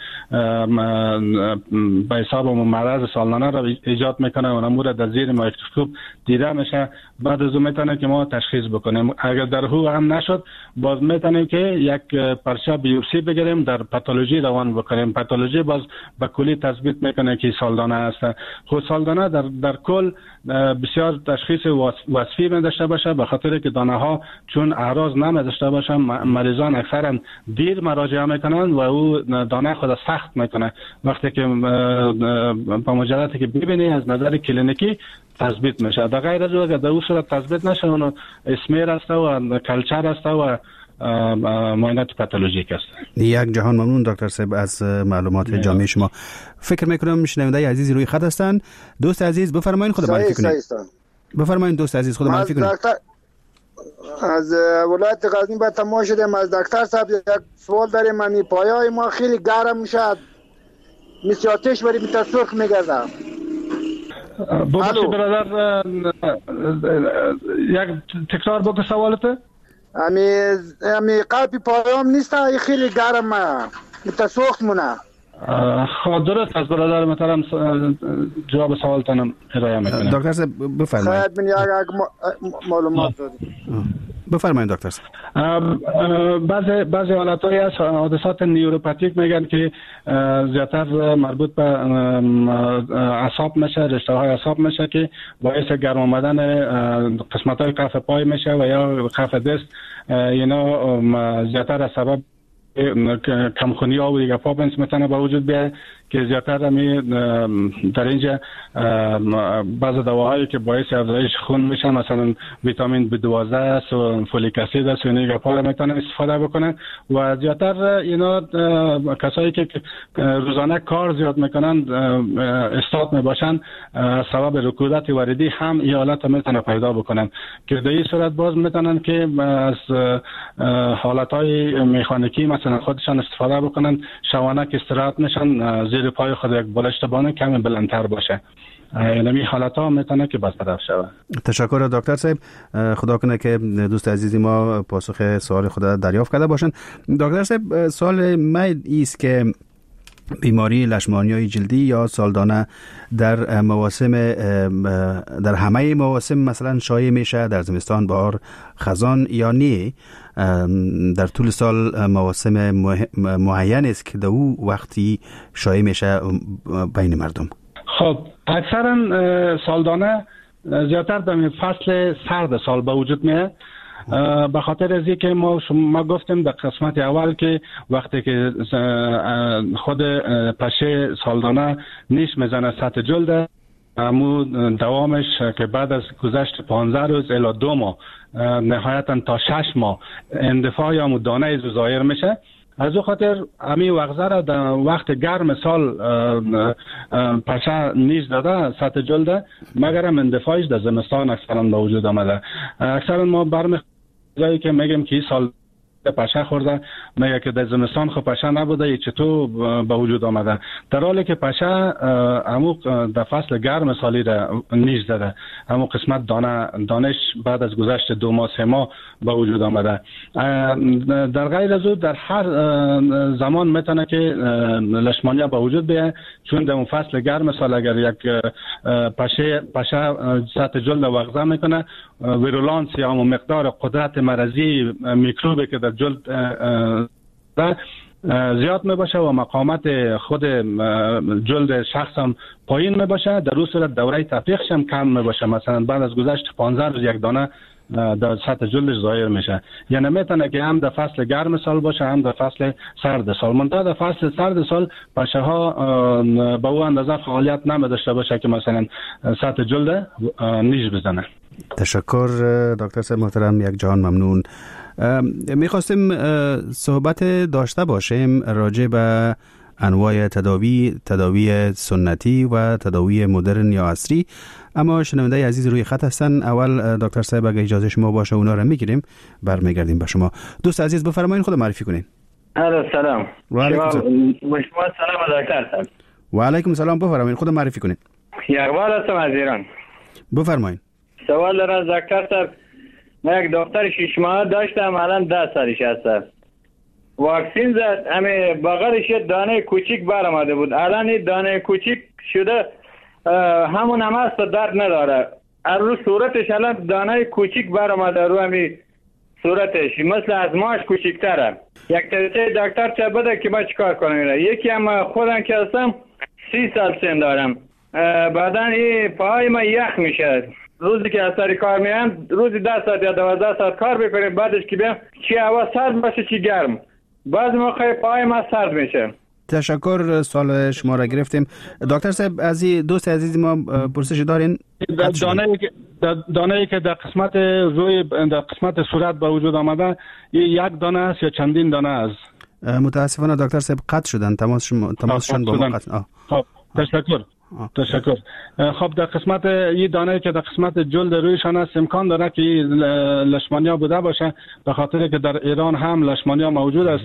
به حساب مرض سالانه را ایجاد میکنه و نمور در زیر میکروسکوپ دیده میشه. بعد از اون میتونه که ما تشخیص بکنیم. اگر در هو هم نشد باز میتونیم که یک پرچه بیوپسی بگیریم، در پاتولوژی روان بکنیم. پاتولوژی باز به کلی تثبیت میکنه که سالدانه است. خود سالدانه در کل بسیار تشخیص وصفی داشته باشه، به خاطر که دانه ها چون اعراض نمیداشته باشن مریضان اکثرا دیر مراجعه میکنن و او دانه خود سخت میکنه. وقتی که با مجردی که ببینی از نظر کلینیکی تثبیت میشه. در غیر از اگر در اون صورت تثبیت نشه اونو اسمیر است و کلچر است و معاینات پاتولوژیک است. یک جهان ممنون دکتر صاحب از معلومات جامع شما. فکر میکنم شنونده عزیزی روی خط هستن. دوست عزیز بفرمایید خود معرفی کنید. بفرمایید دوست عزیز خود معرفی کنید. از ولایت غزنی به تماس شدیم. از دکتر صاحب یک سوال داریم. من پایای ما خیلی گرم میشه، مثل آتش بری سرخ میگرده. ببخشید برادر یک تکرار بکن سوالته. امی قلبی پایام نیست، خیلی گرمه سوخت مونه. خب درست از برادر محترم جواب سوالتانم ارائه میکنم. دکتر صاحب بفرمایید. شاید من یک معلومات دادیم. بفرمایید دکتر صاحب. بعضی حالت‌های از حادثات نیوروپاتیک میگن که زیادتر مربوط به اعصاب میشه، رشته‌های اعصاب میشه که باعث گرم آمدن قسمت‌های کف پای میشه و یا کف دست. اینا زیادتر از سبب کمخونی ها و دیگه پاپنس میتونه به وجود بیاد که زیادتر در اینجا بعض دواهایی که باعث افزایش خون میشن مثلا ویتامین B12 است و فولیک اسید است و اینا پا میتونن استفاده بکنن و زیادتر اینا کسایی که روزانه کار زیاد میکنن استاد میباشن سبب رکودت وریدی هم این حالت میتونه پیدا بکنن که در این صورت باز میتونن که از حالتهای مکانیکی مثلا خودشان استفاده بکنن شوانه که استراحت میشن زیر پای خود یک بالشت بانه کمی بلندتر باشه. این حالت ها میتونه که برطرف شود. تشکر دکتر صاحب. خدا کنه که دوست عزیزی ما پاسخ سوال خود دریافت کرده باشن. دکتر صاحب سوال من است که بیماری لشمانیای جلدی یا سالدانه در مواسم در همه مواسم مثلا شایع میشه، در زمستان، بهار، خزان یا نه در طول سال مواسم معین است که در او وقتی شایع میشه بین مردم؟ خب اکثرا سالدانه زیادتر در فصل سرد سال به وجود میاد به خاطر از اینکه ما گفتیم در قسمت اول که وقتی که خود پشه سالدانه نیش میزنه سطح جلد امو دوامش که بعد از گذشت 15 روز الی 2 ماه نهایتا تا 6 ماه اندفاع یا دانه ظاهر میشه. از او خاطر امی وغزه را در وقت گرم سال پشه نیز داده سطح جلد مگر هم اندفاعش در زمستان اکثرا به وجود آمده. اکثرا ما جایی که میگم که این سال پشه خورده میگه که در زمستان خب پشه نبوده ای چطور به وجود آمده، در حالی که پشه امو در فصل گرم سالی را نیز داده امو قسمت دانش بعد از گذشت 2 ماه 3 ماه به وجود آمده. در غیر از او در هر زمان میتونه که لشمانیا به وجود بیاد، چون در اون فصل گرم سال اگر یک پشه سطح جلد وغزه میکنه ویرولانس یا مقدار قدرت مرضی میکروبی که در جلد زیاد میباشه و مقاومت خود جلد شخص هم پایین میباشه، در اون صورت دوره تفریقش هم کم میباشه. مثلا بعد از گذشت 15 روز یک دانه در سطح جلدش ظاهر میشه. یعنی میتونه که هم در فصل گرم سال باشه هم در فصل سرد سال. منتها در فصل سرد سال پشه ها به او اندازه فعالیت نمیداشته باشه که مثلا سطح جلد نیش بزنه. تشکر دکتر صاحب محترم، یک جهان ممنون. میخواستیم صحبت داشته باشیم راجع به انواع تداوی سنتی و تداوی مدرن یا عصری، اما شنونده عزیز روی خط هستن. اول دکتر صاحب اگه اجازه شما باشه اونا رو میگیریم برمیگردیم به شما. دوست عزیز بفرمایید خود معرفی کنین. سلام. و علیکم سلام دکتر صاحب. و علیکم سلام، بفرمایید خود معرفی کنین. اقبال هستم از ایران. بفرمایید. سوال دارم دکتر صاحب. من یک دختر 6 ماه داشتم، الان 10 سالش هست. واکسین زد، همه بغلش یه دانه کوچیک برآمده بود، الان این دانه کوچیک شده همون هم هست، درد نداره. رو صورتش الان دانه کوچیک برآمده، رو همین صورتش مثل از ماش کوچیک‌تره. یک طریقه دکتر چه بده که ما چیکار کنیم؟ یکی هم خودم که هستم 30 سال سن دارم، بعدن این پای ما یخ میشه. روزی که از سر کار میام روزی 10 ساعت یا 12 ساعت کار بکنیم، بعدش که بیام چی هوا سرد باشه چی گرم، بعض موقع پای ما سرد میشه. تشکر، سوال شما را گرفتیم. دکتر صاحب از دوست عزیز ما پرسش دارین؟ دانه‌ای که در قسمت روی در قسمت صورت به وجود آمده یک دانه است یا چندین دانه است؟ متاسفانه دکتر صاحب قطع شدن، تماسشون با ما قطع. خب تشکر. خب در قسمت این دانه‌ای که در قسمت جلد رویشان است امکان داره که لشمانیا بوده باشه، به خاطر که در ایران هم لشمانیا موجود است،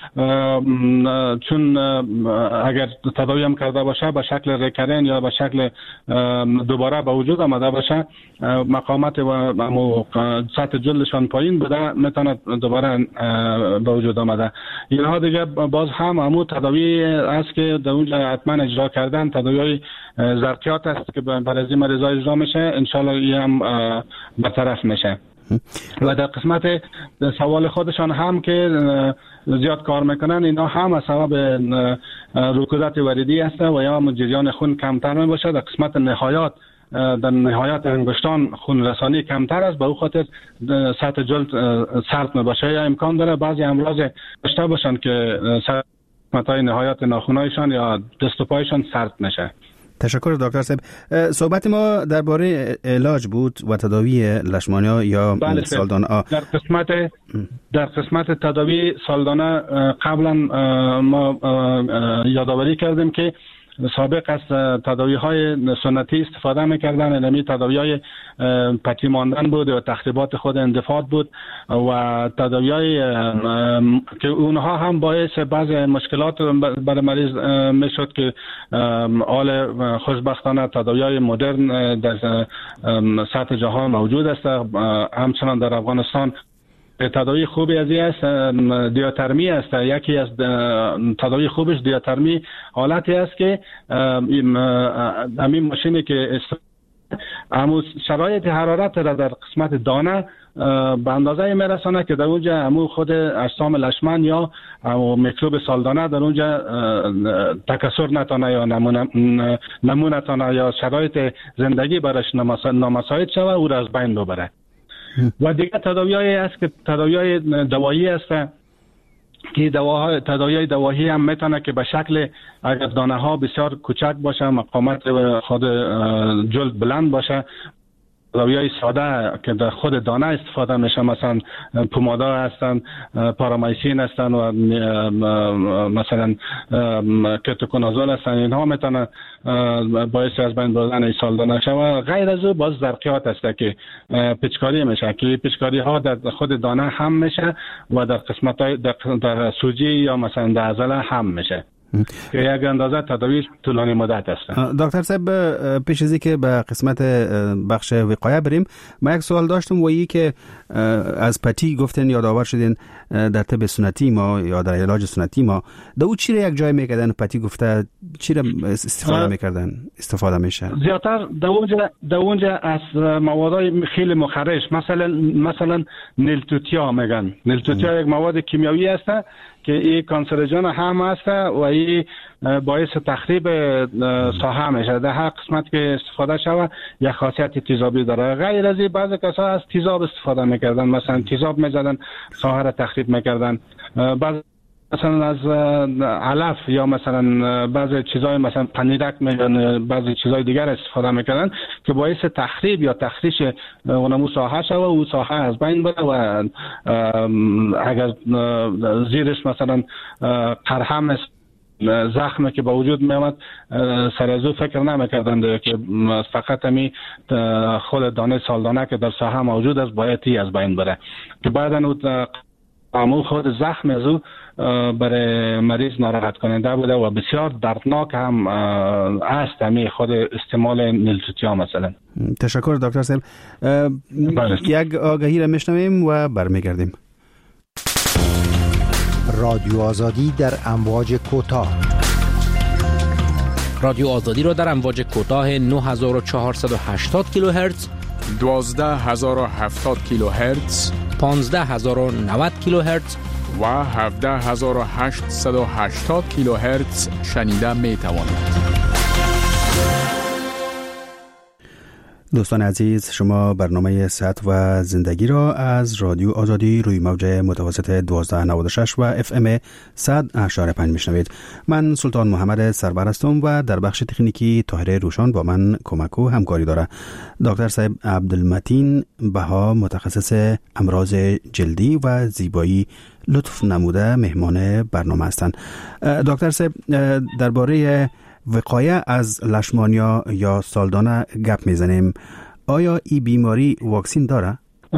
چون اگر تداوی هم کرده باشه به شکل ریکرین یا به شکل دوباره به وجود آمده باشه، مقاومت و سطح جلدشان پایین بوده، میتونه دوباره به وجود آمده. اینها دیگه باز هم همون تداوی است که در اونجا حتما اجرا کردن، تداوی زرکیات است که برای این مریضا اجرا میشه، انشالله این هم برطرف میشه. و در قسمت سوال خودشان هم که زیاد کار میکنن، اینا هم از سبب رکودت وریدی است و یا جریان خون کمتر میباشه. در قسمت نهایات در نهایت انگشتان خون رسانی کمتر است، به او خاطر سطح جلد سرد میباشه. یا امکان داره بعضی امراض داشته باشن که قسمت‌های نهایت ناخن‌هایشان یا دست و پایشان سرد میشه. تشکر دکتر صاحب. صحبت ما درباره علاج بود و تداوی لشمانیا یا سالدانه. در قسمت تداوی سالدانه قبلا ما یادآوری کردیم که سابق از تداوی‌های سنتی استفاده می‌کردن، یعنی تداوی‌های پتی ماندن بود و تخریبات خود اندفاع بود و تداوی‌های که اونها هم باعث بعض مشکلات برای مریض میشد که حال خوشبختانه تداوی‌های مدرن در سطح جهان موجود است. همچنان در افغانستان تداوی خوبی از این است دیاترمی است. یکی از تداوی خوبش دیاترمی حالتی است که همین ماشینی که همون شرایط حرارت را در قسمت دانه به اندازه میرسانه که در اونجا همون خود اجسام لشمن یا میکروب سالدانه در اونجا تکثر نتانه یا نمونه تانه یا شرایط زندگی برش نامساعد شوه او را از بین ببره. و دیگه تداوی‌هایی است که تداوی‌های دوایی است که تداوی‌های دوایی هم میتونه که به شکل اگر دانه ها بسیار کوچک باشه، مقاومت خود جلد بلند باشه، تداوی‌های ساده که در خود دانه استفاده میشه، مثلا پومادا هستن، پارامایسین هستن و مثلا کتوکونازول هستن، اینها میتونه باعث از بین بردن سالدانه شود. غیر از او باز زرقیات است که پیچکاری میشه که پیچکاری ها در خود دانه هم میشه و در قسمت در سوجی یا مثلا در عضله هم میشه که یک اندازه تداوی طولانی مدت است. دکتر صاحب پیش از اینکه به قسمت بخش وقایه بریم، من یک سوال داشتم و این که از پتی گفتن یادآور شدین در طب سنتی ما یا در علاج سنتی ما دو چی را یک جای میکردن؟ پتی گفته چی را استفاده میکردن؟ استفاده میشه زیادتر در اونجا از موادهای خیلی مخرش، مثلا نیلتوتیا میگن. نیلتوتیا یک مواد کیمیایی است که این کانسرژن هم است و این باعث تخریب ساحه میشه. در هر قسمت که استفاده شود یک خاصیت تیزابی داره. غیر از این بعضی کسا از تیزاب استفاده میکردن، مثلا تیزاب میزدن ساحه را تخریب میکردن. مثلا از علف یا مثلا بعضی چیزای مثلا پنیرک میگن، بعضی چیزای دیگر استفاده میکردن که باعث تخریب یا تخریش اونمو ساحه شد و او ساحه از بین بره و اگر زیرش مثلا قرحه زخمی که با وجود می آمد سر از او فکر نمیکردند که فقط همی خود دانه سالدانه که در ساحه موجود است باید از بین بره که بعدا او خود زخم از او برای مریض ناراحت کننده بوده و بسیار دردناک هم است همی خود استعمال نیلتوتیا مثلا. تشکر دکتر صاحب. یک آگهی را میشنویم و برمیگردیم. رادیو آزادی در امواج کوتاه. رادیو آزادی را در امواج کوتاه 9480 کیلوهرتز، 12070 کیلوهرتز، 15090 کیلوهرتز و 17880 کیلوهرتز شنیده می توانید. دوستان عزیز، شما برنامه صحت و زندگی را از رادیو آزادی روی موج متوسط 1296 و FM 100.5 میشنوید. من سلطان محمد سربر هستم و در بخش تکنیکی طاهر روشان با من کمک و همکاری داره. دکتر صاحب عبدالمتین بها متخصص امراض جلدی و زیبایی لطف نموده مهمان برنامه هستند. دکتر صاحب درباره وقایه از لشمانیا یا سالدانه گپ میزنیم. آیا این بیماری واکسین داره؟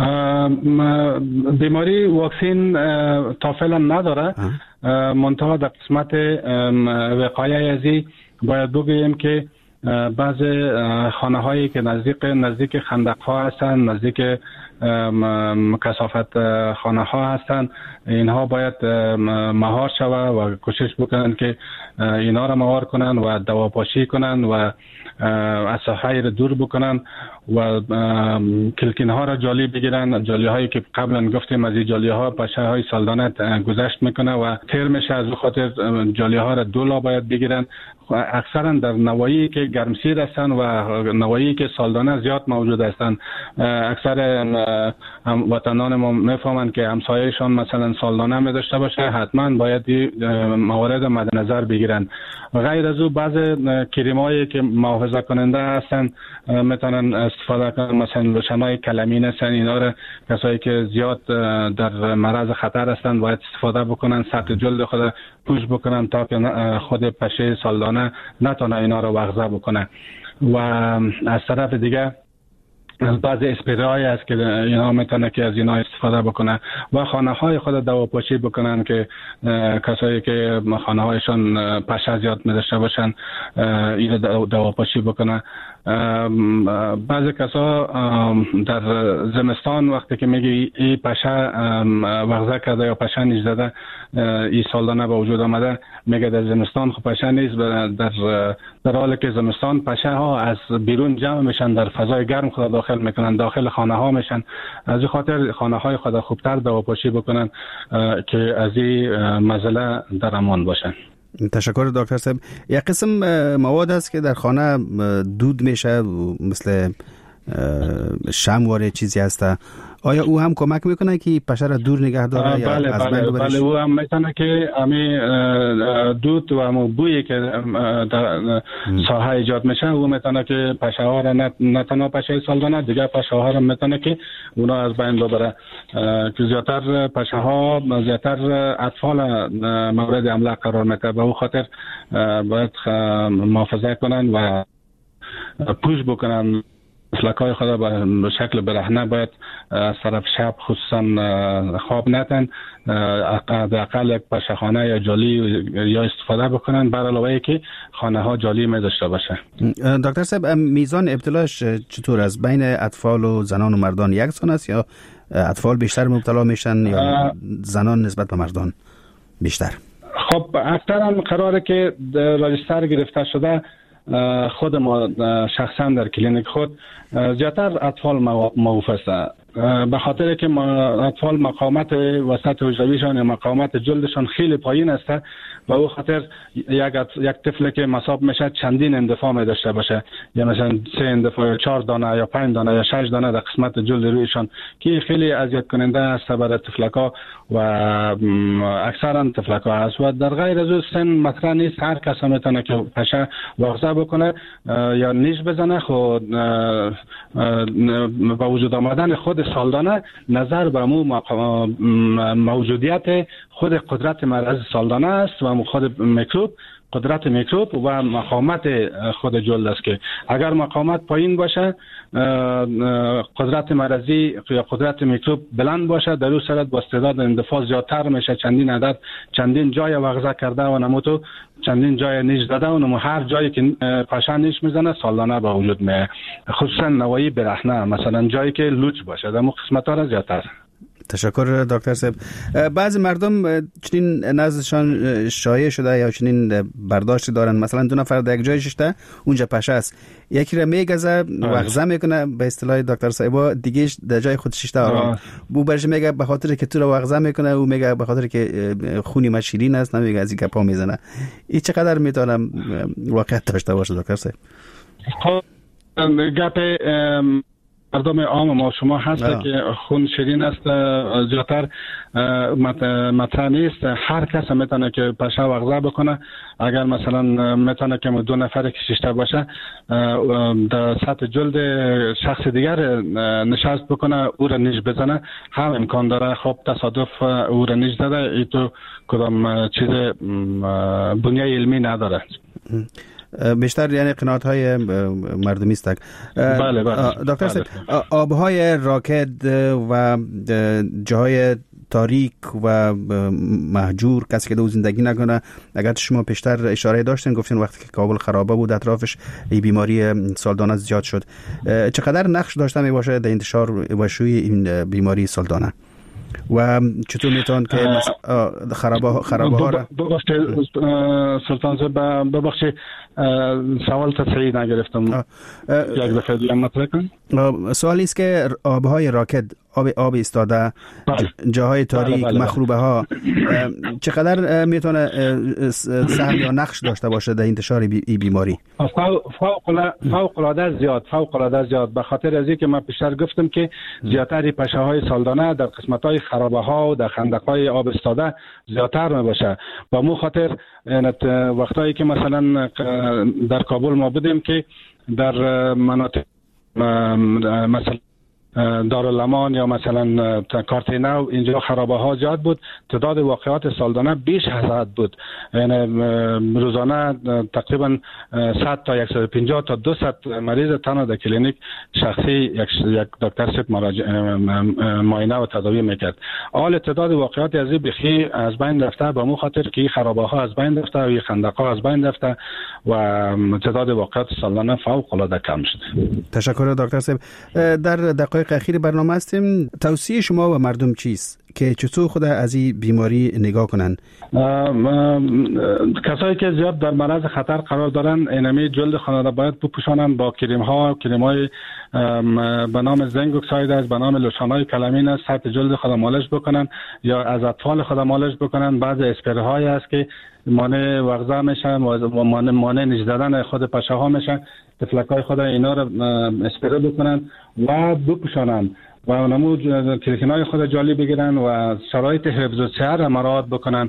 بیماری واکسین تا فعلا نداره. منتها در قسمت وقایه ازی باید بگوییم که بعض خانه هایی که نزدیک خندق ها هستن، نزدیک کثافت خانه ها هستند، اینها باید مهار شود و کوشش بکنن که اینا را مهار کنن و دواپاشی کنن و از ساحه دور بکنن و کلکین ها را جالی بگیرن. جالی هایی که قبلا گفتیم از این جالی ها پشه های سالانه گذشت میکنه و تیر میشه، از خاطر جالی ها را دولا باید بگیرن. اکثرا در نواحی که گرمسیر هستند و نواحی که سالانه زیاد موجود هستند، اکثر وطنان ما میفهمند که همسایه‌شان مثلا سالانه می داشته باشه، حتما باید موارد مد نظر بگیرن. غیر از او بعض کریمایی که محافظه کننده هستند میتونن استفاده کنن، مثلا لوشنای کلامین هستند، اینا را کسایی که زیاد در معرض خطر هستند باید استفاده بکنن، سطح جلد خود پوش بکنن تا که خود پشه سالانه نتونه اینا رو وغزه بکنه. و از طرف دیگه بعضی اسپری است که اینا میتونه که از اینا استفاده بکنه و خانه های خود دواپاشی بکنن که کسایی که خانه هایشان پشه زیاد می‌داشته باشن این دواپاشی بکنه. بعضی کسا در زمستان وقتی که میگی این پشه وغزه کرده یا پشه نیش زده این سالانه به وجود آمده، میگه در زمستان خب پشه نیست، در حالی که زمستان پشه ها از بیرون جمع میشن، در فضای گرم خود داخل میکنن، داخل خانه ها میشن. از این خاطر خانه های خود خوبتر دواپاشی بکنن که از این مزله در امان باشن. تشکر دکتر صاحب. یک قسم مواد است که در خانه دود میشه، مثل شموار چیزی هست، آیا او هم کمک میکنه که پشه را دور نگه داره یا از بین ببرش؟ بله او هم میتونه که امی دود و همون بویی که در ساحه ایجاد میشه او میتونه که پشه ها را نه تنها پشه سالانه دیگه پشه ها را میتونه که اونا از بین ببره، که زیادتر پشه ها زیادتر اطفال مورد حمله قرار میده. به او خاطر باید محافظت کنن و پوش بکنن. فلکای خود به شکل برهنه باید از طرف شب خصوصا خواب نتن، اقل یک پشهخانه یا جالی یا استفاده بکنن، بر علاوه که خانه ها جالی می داشته باشه. دکتر صاحب میزان ابتلاش چطور است؟ بین اطفال و زنان و مردان یکسان است یا اطفال بیشتر مبتلا میشن یا زنان نسبت به مردان بیشتر؟ خب اکثرا قراره که راجستر گرفته شده خود ما شخصا در کلینیک خود زیادتر اطفال موقوف است، به خاطر که اطفال مقاومت وسط حجرویشان یا مقاومت جلدشان خیلی پایین است و او خاطر یک طفل که مصاب میشه چندین اندفاع می داشته باشه، یا مثلا 3 اندفاع یا 4 دانه یا 5 دانه یا 6 دانه در قسمت جلد رویشان که خیلی اذیت کننده است برای طفلکا و اکثرا طفلکا است. و در غیر از اون سن مطرح نیست، هر کس میتونه که پشه واغزه بکنه یا نیش بزنه. خود با وجود آمدن خود سالانه نظر به موجودیت خود قدرت مرض سالانه است و خود میکروب، قدرت میکروب و مقاومت خود جلد است که اگر مقاومت پایین باشه، قدرت مرضی یا قدرت میکروب بلند باشه، در اون صورت با استعداد اندفاع زیادتر میشه، چندین عدد چندین جای وغزه کرده و نموتو چندین جای نیش زده و نمو هر جایی که پشه نیش میزنه سالانه به وجود میاد، خصوصا نواحی برهنه، مثلا جایی که لوچ باشه، در مو قسمت ها را زیادتر. تشکر دکتر صاحب. بعضی مردم چنین نزدشان شایع شده یا چنین برداشت دارن، مثلا 2 نفر در یک جای ششته اونجا پشه است، یکی را میگزه وغزه میکنه به اصطلاح دکتر صاحب، دیگه در جای خود ششته آرام بو برش میگه به خاطر که تو را وغزه میکنه، او میگه به خاطر که خونی ما شیرین است، نمیگه از این گپا میزنه. این چقدر میتونم واقعیت داشته باشه دکتر صاحب؟ گپ مردم عام ما شما هست که خون شیرین است، زیادتر مطرح نیست. هر کس میتونه که پشه وغزه بکنه، اگر مثلا میتونه که 2 نفر که ششته باشه در سطح جلد شخص دیگر نشست بکنه، او را نیش بزنه، هم امکان داره. خب تصادف او را نیش زده، ای تو کدام چیز بنیه علمی نداره. بیشتر یعنی قناعت های مردمی است. بله. دکتر صاحب، آبهای راکد و جاهای تاریک و مهجور، کسی که دو زندگی نکنه. اگر شما پیشتر اشاره داشتین گفتین وقتی که کابل خرابه بود اطرافش این بیماری سالدانه زیاد شد، چقدر نقش داشته می باشه در انتشار و شیوع این بیماری سالدانه و چطور میتون که خرابه ها را سلطان صاحب ببخشید سوال تصحیح نگرفتم، یک دفعه دیگه مطرح کن. سوالی است که آبهای راکد، آب ایستاده، جاهای تاریک، مخروبه ها چقدر میتونه سهم یا نقش داشته باشه در انتشار این بیماری؟ فوق العاده زیاد، به خاطر از اینکه من پیشتر گفتم که زیاتر پشه های سالدانه در قسمت های خرابه ها و در خندق های آب ایستاده زیاتر می باشه. با مو خاطر وقتایی که مثلا در کابل ما بودیم که در مناطق مثلا دارالامان یا مثلا کارتینو اینجا خرابه ها زیاد بود، تعداد واقعات سالانه بیش از حد بود، یعنی روزانه تقریبا 100 تا 150 تا 200 مریض تنها در کلینیک شخصی یک دکتر صاحب معاینه و تداوی میکرد. حال تعداد واقعات از بخی از بین رفته، به مو خاطر که خرابه ها از بین رفته و خندق ها از بین رفته و تعداد واقعات سالانه فوق العاده کم شده. تشکر دکتر صاحب. در دقایق اخیر برنامه هستیم، توصیه شما و مردم چیست که چطور خود از این بیماری نگاه کنن؟ کسایی که زیاد در معرض خطر قرار دارن اینمی جلد خانه را باید بپوشانن با کریم های به نام زنک اکساید است، به نام لوشن های کلامین است، سطح جلد خود مالش بکنن یا از اطفال خود مالش بکنن. بعضی اسپری های است که مانع وغزه میشن و مانع نش زدن خود پشه ها میشن، تفلک های خود اینا رو اسپری بکنن و بپوشانن و نمو کلیکنای خود جالی بگیرن و شرایط حفظ الصحه را مراعات بکنن.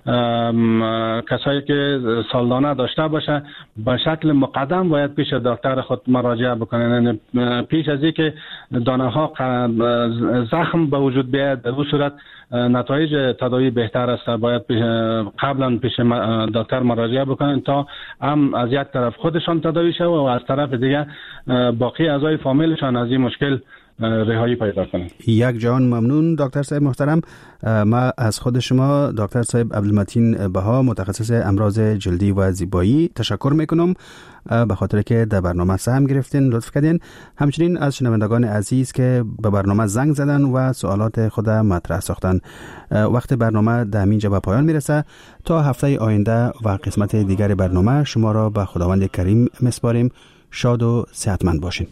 کسایی که سالدانه داشته باشه به شکل مقدم باید پیش دکتر خود مراجعه بکنن، پیش از اینکه دانه ها زخم به وجود بیاید. در اون صورت نتایج تداوی بهتر است، باید قبلا پیش دکتر مراجعه بکنن تا هم از یک طرف خودشان تداوی شود و از طرف دیگه باقی اعضای فامیلشان از این مشکل رهایی پیدا کنه. یک جان ممنون دکتر صاحب محترم. ما از خود شما دکتر صاحب عبدالمتین بها، متخصص امراض جلدی و زیبایی تشکر میکنم به خاطر که در برنامه سهم گرفتین، لطف کردین. همچنین از شنوندگان عزیز که به برنامه زنگ زدن و سوالات خود مطرح ساختن. وقت برنامه در اینجا به پایان میرسه. تا هفته آینده و قسمت دیگر برنامه شما را به خداوند کریم میسپاریم. شاد و صحتمند باشین.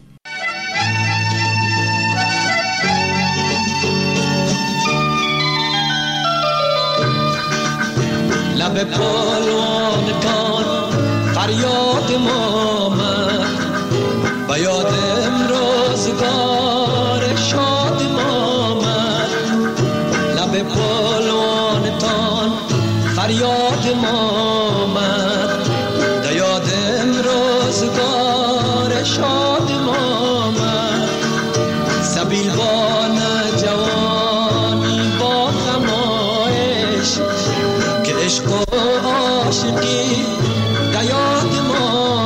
لب پالوانگان فریاد ما من و یاد امروزگار شاد ما من. لب پالوانگان فریاد ما من و یاد امروزگار شاد ما من. سبیلوان جوانی با خمایش که عشق و عاشقی دیاد ما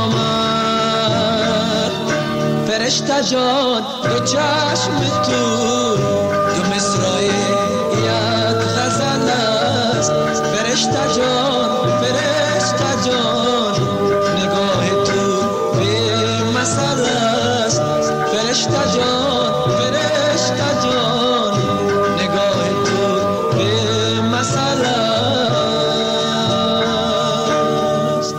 من. فرشته جان دو چشم تو دو مصرع یک غزل است. فرشته جان نگاه تو به مثل است. فرشته جان نگاه تو به مثل است.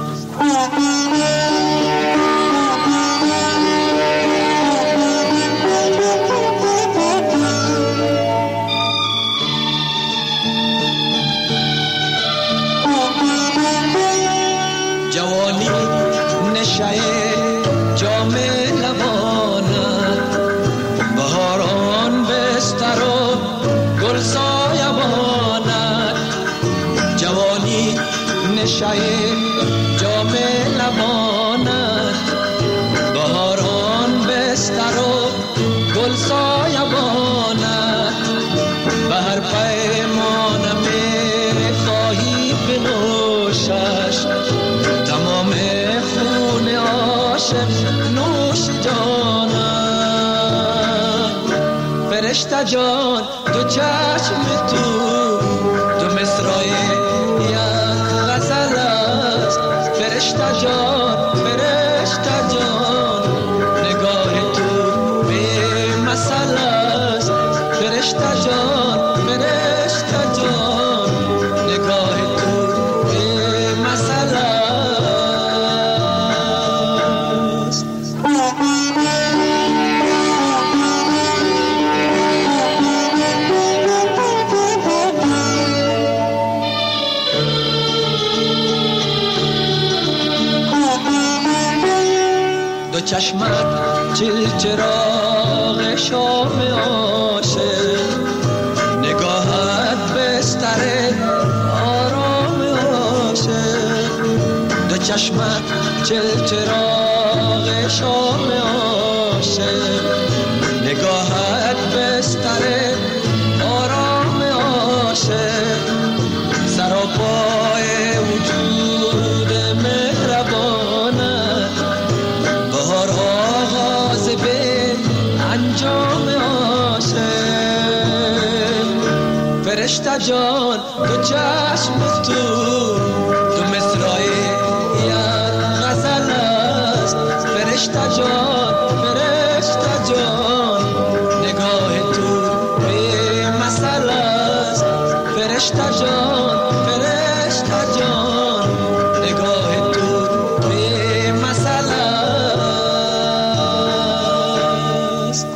جوانی نشه جام لبانت، بهاران بستر و گل سایبانت. جوانی نشه جام لبانت، بهاران بستر و گل سایبانت. به هر پیمانم خواهی بنوشش، تمام خون عاشق نوش جانم. فرشته جان دو چشم تو چشمت چراغ شام عاشق، نگاهت بستر آرام عاشق. دو چشمت چراغ شام عاشق، نگاهت بستر آرام عاشق. سراپای وجود مهربانه، بهار آغاز به انجام عاشق. فرشته جان دو چشم تو مصرای یک غزل است. فرشته جان نگاه تو به مسئله است. فرشته جان نگاه تو به مسئله است.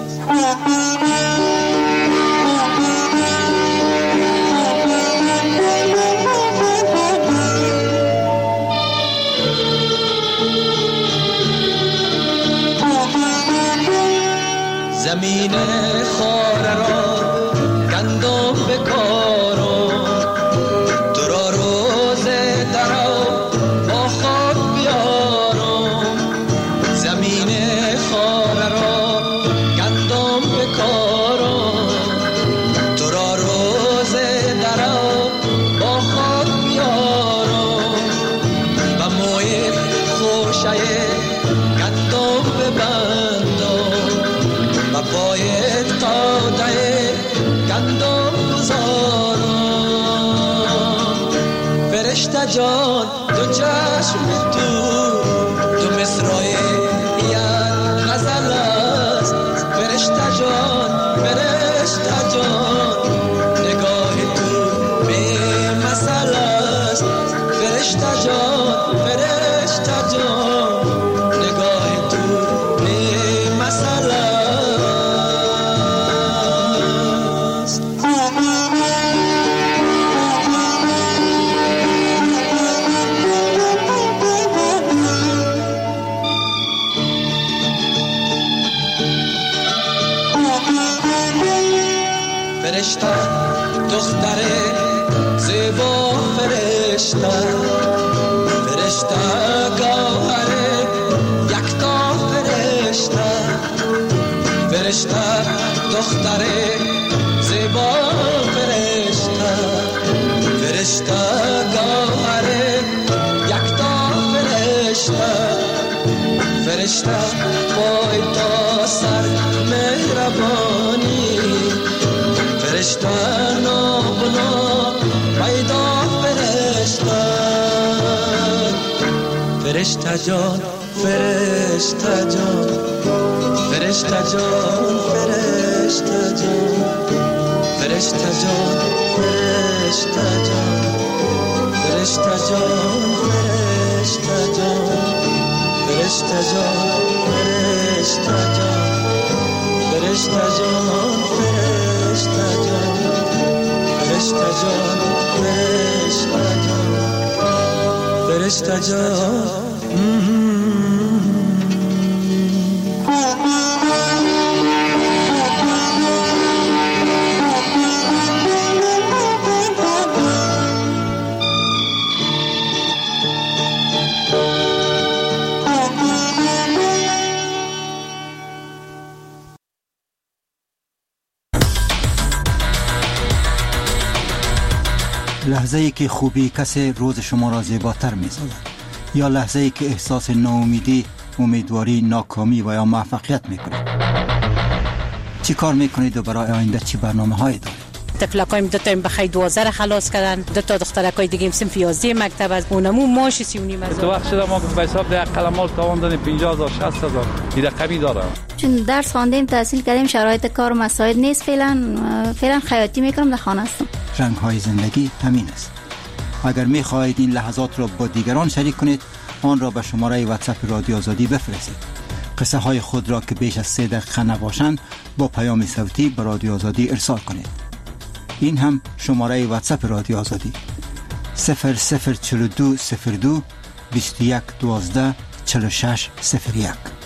زمین خاره را گندم بکارم، تو را روز درو با خود بیارم. زمین خاره را گندم بکارم، تو را روز درو با خود بیارم. و موی خوشه گندم ببندم، و پای تاده گندم گذارم. فرشته جان دو چشم تو مصرای یک غزل است. فرشته جان نگاه تو به مسئله است. فرشته جان نگاه تو به مسئله است. فرشته دختر زیبا، فرشته گوهر یکتا، فرشته دختر زیبا، فرشته گوهر یکتا، فرشته پای تا سر مهربانی، فرشته نابنا پیدا. فرشته جان فرشته جان فرشته جان فرشته جان فرشته جان فرشته جان فرشته جان فرشته جان فرشته جان فرشته جان فرشته جان فرشته جان لحظه‌ای که خوبی کسی روز شما را زیباتر می‌سازد، یا لحظه‌ای که احساس ناامیدی، امیدواری، ناکامی و یا موفقیت می‌کنید. چی کار می‌کنید و برای آینده چی برنامه‌هایی دارید؟ طفلکایم دو تا بخیر 12 خلاص کردن، دو تا دخترکای دیگه صنف 11 مکتب از اونمو ماش 3.5 هزار. تو وقت شده ما به حساب ده قلمال تاوان دادیم 50000 60000 این رقمی دارم. چون درس خواندیم، تحصیل کردیم، شرایط کار مساعد نیست. فعلا خیاطی میکنم، در خانه هستم. رنگ‌های زندگی همین است. اگر می‌خواهید این لحظات را با دیگران شریک کنید، آن را به شماره واتساپ رادیو آزادی بفرستید. قصه های خود را که بیش از 3 دقیقه نباشند با پیام صوتی به رادیو آزادی ارسال کنید. این هم شماره واتساپ رادیو آزادی 004202 21 12 46 01.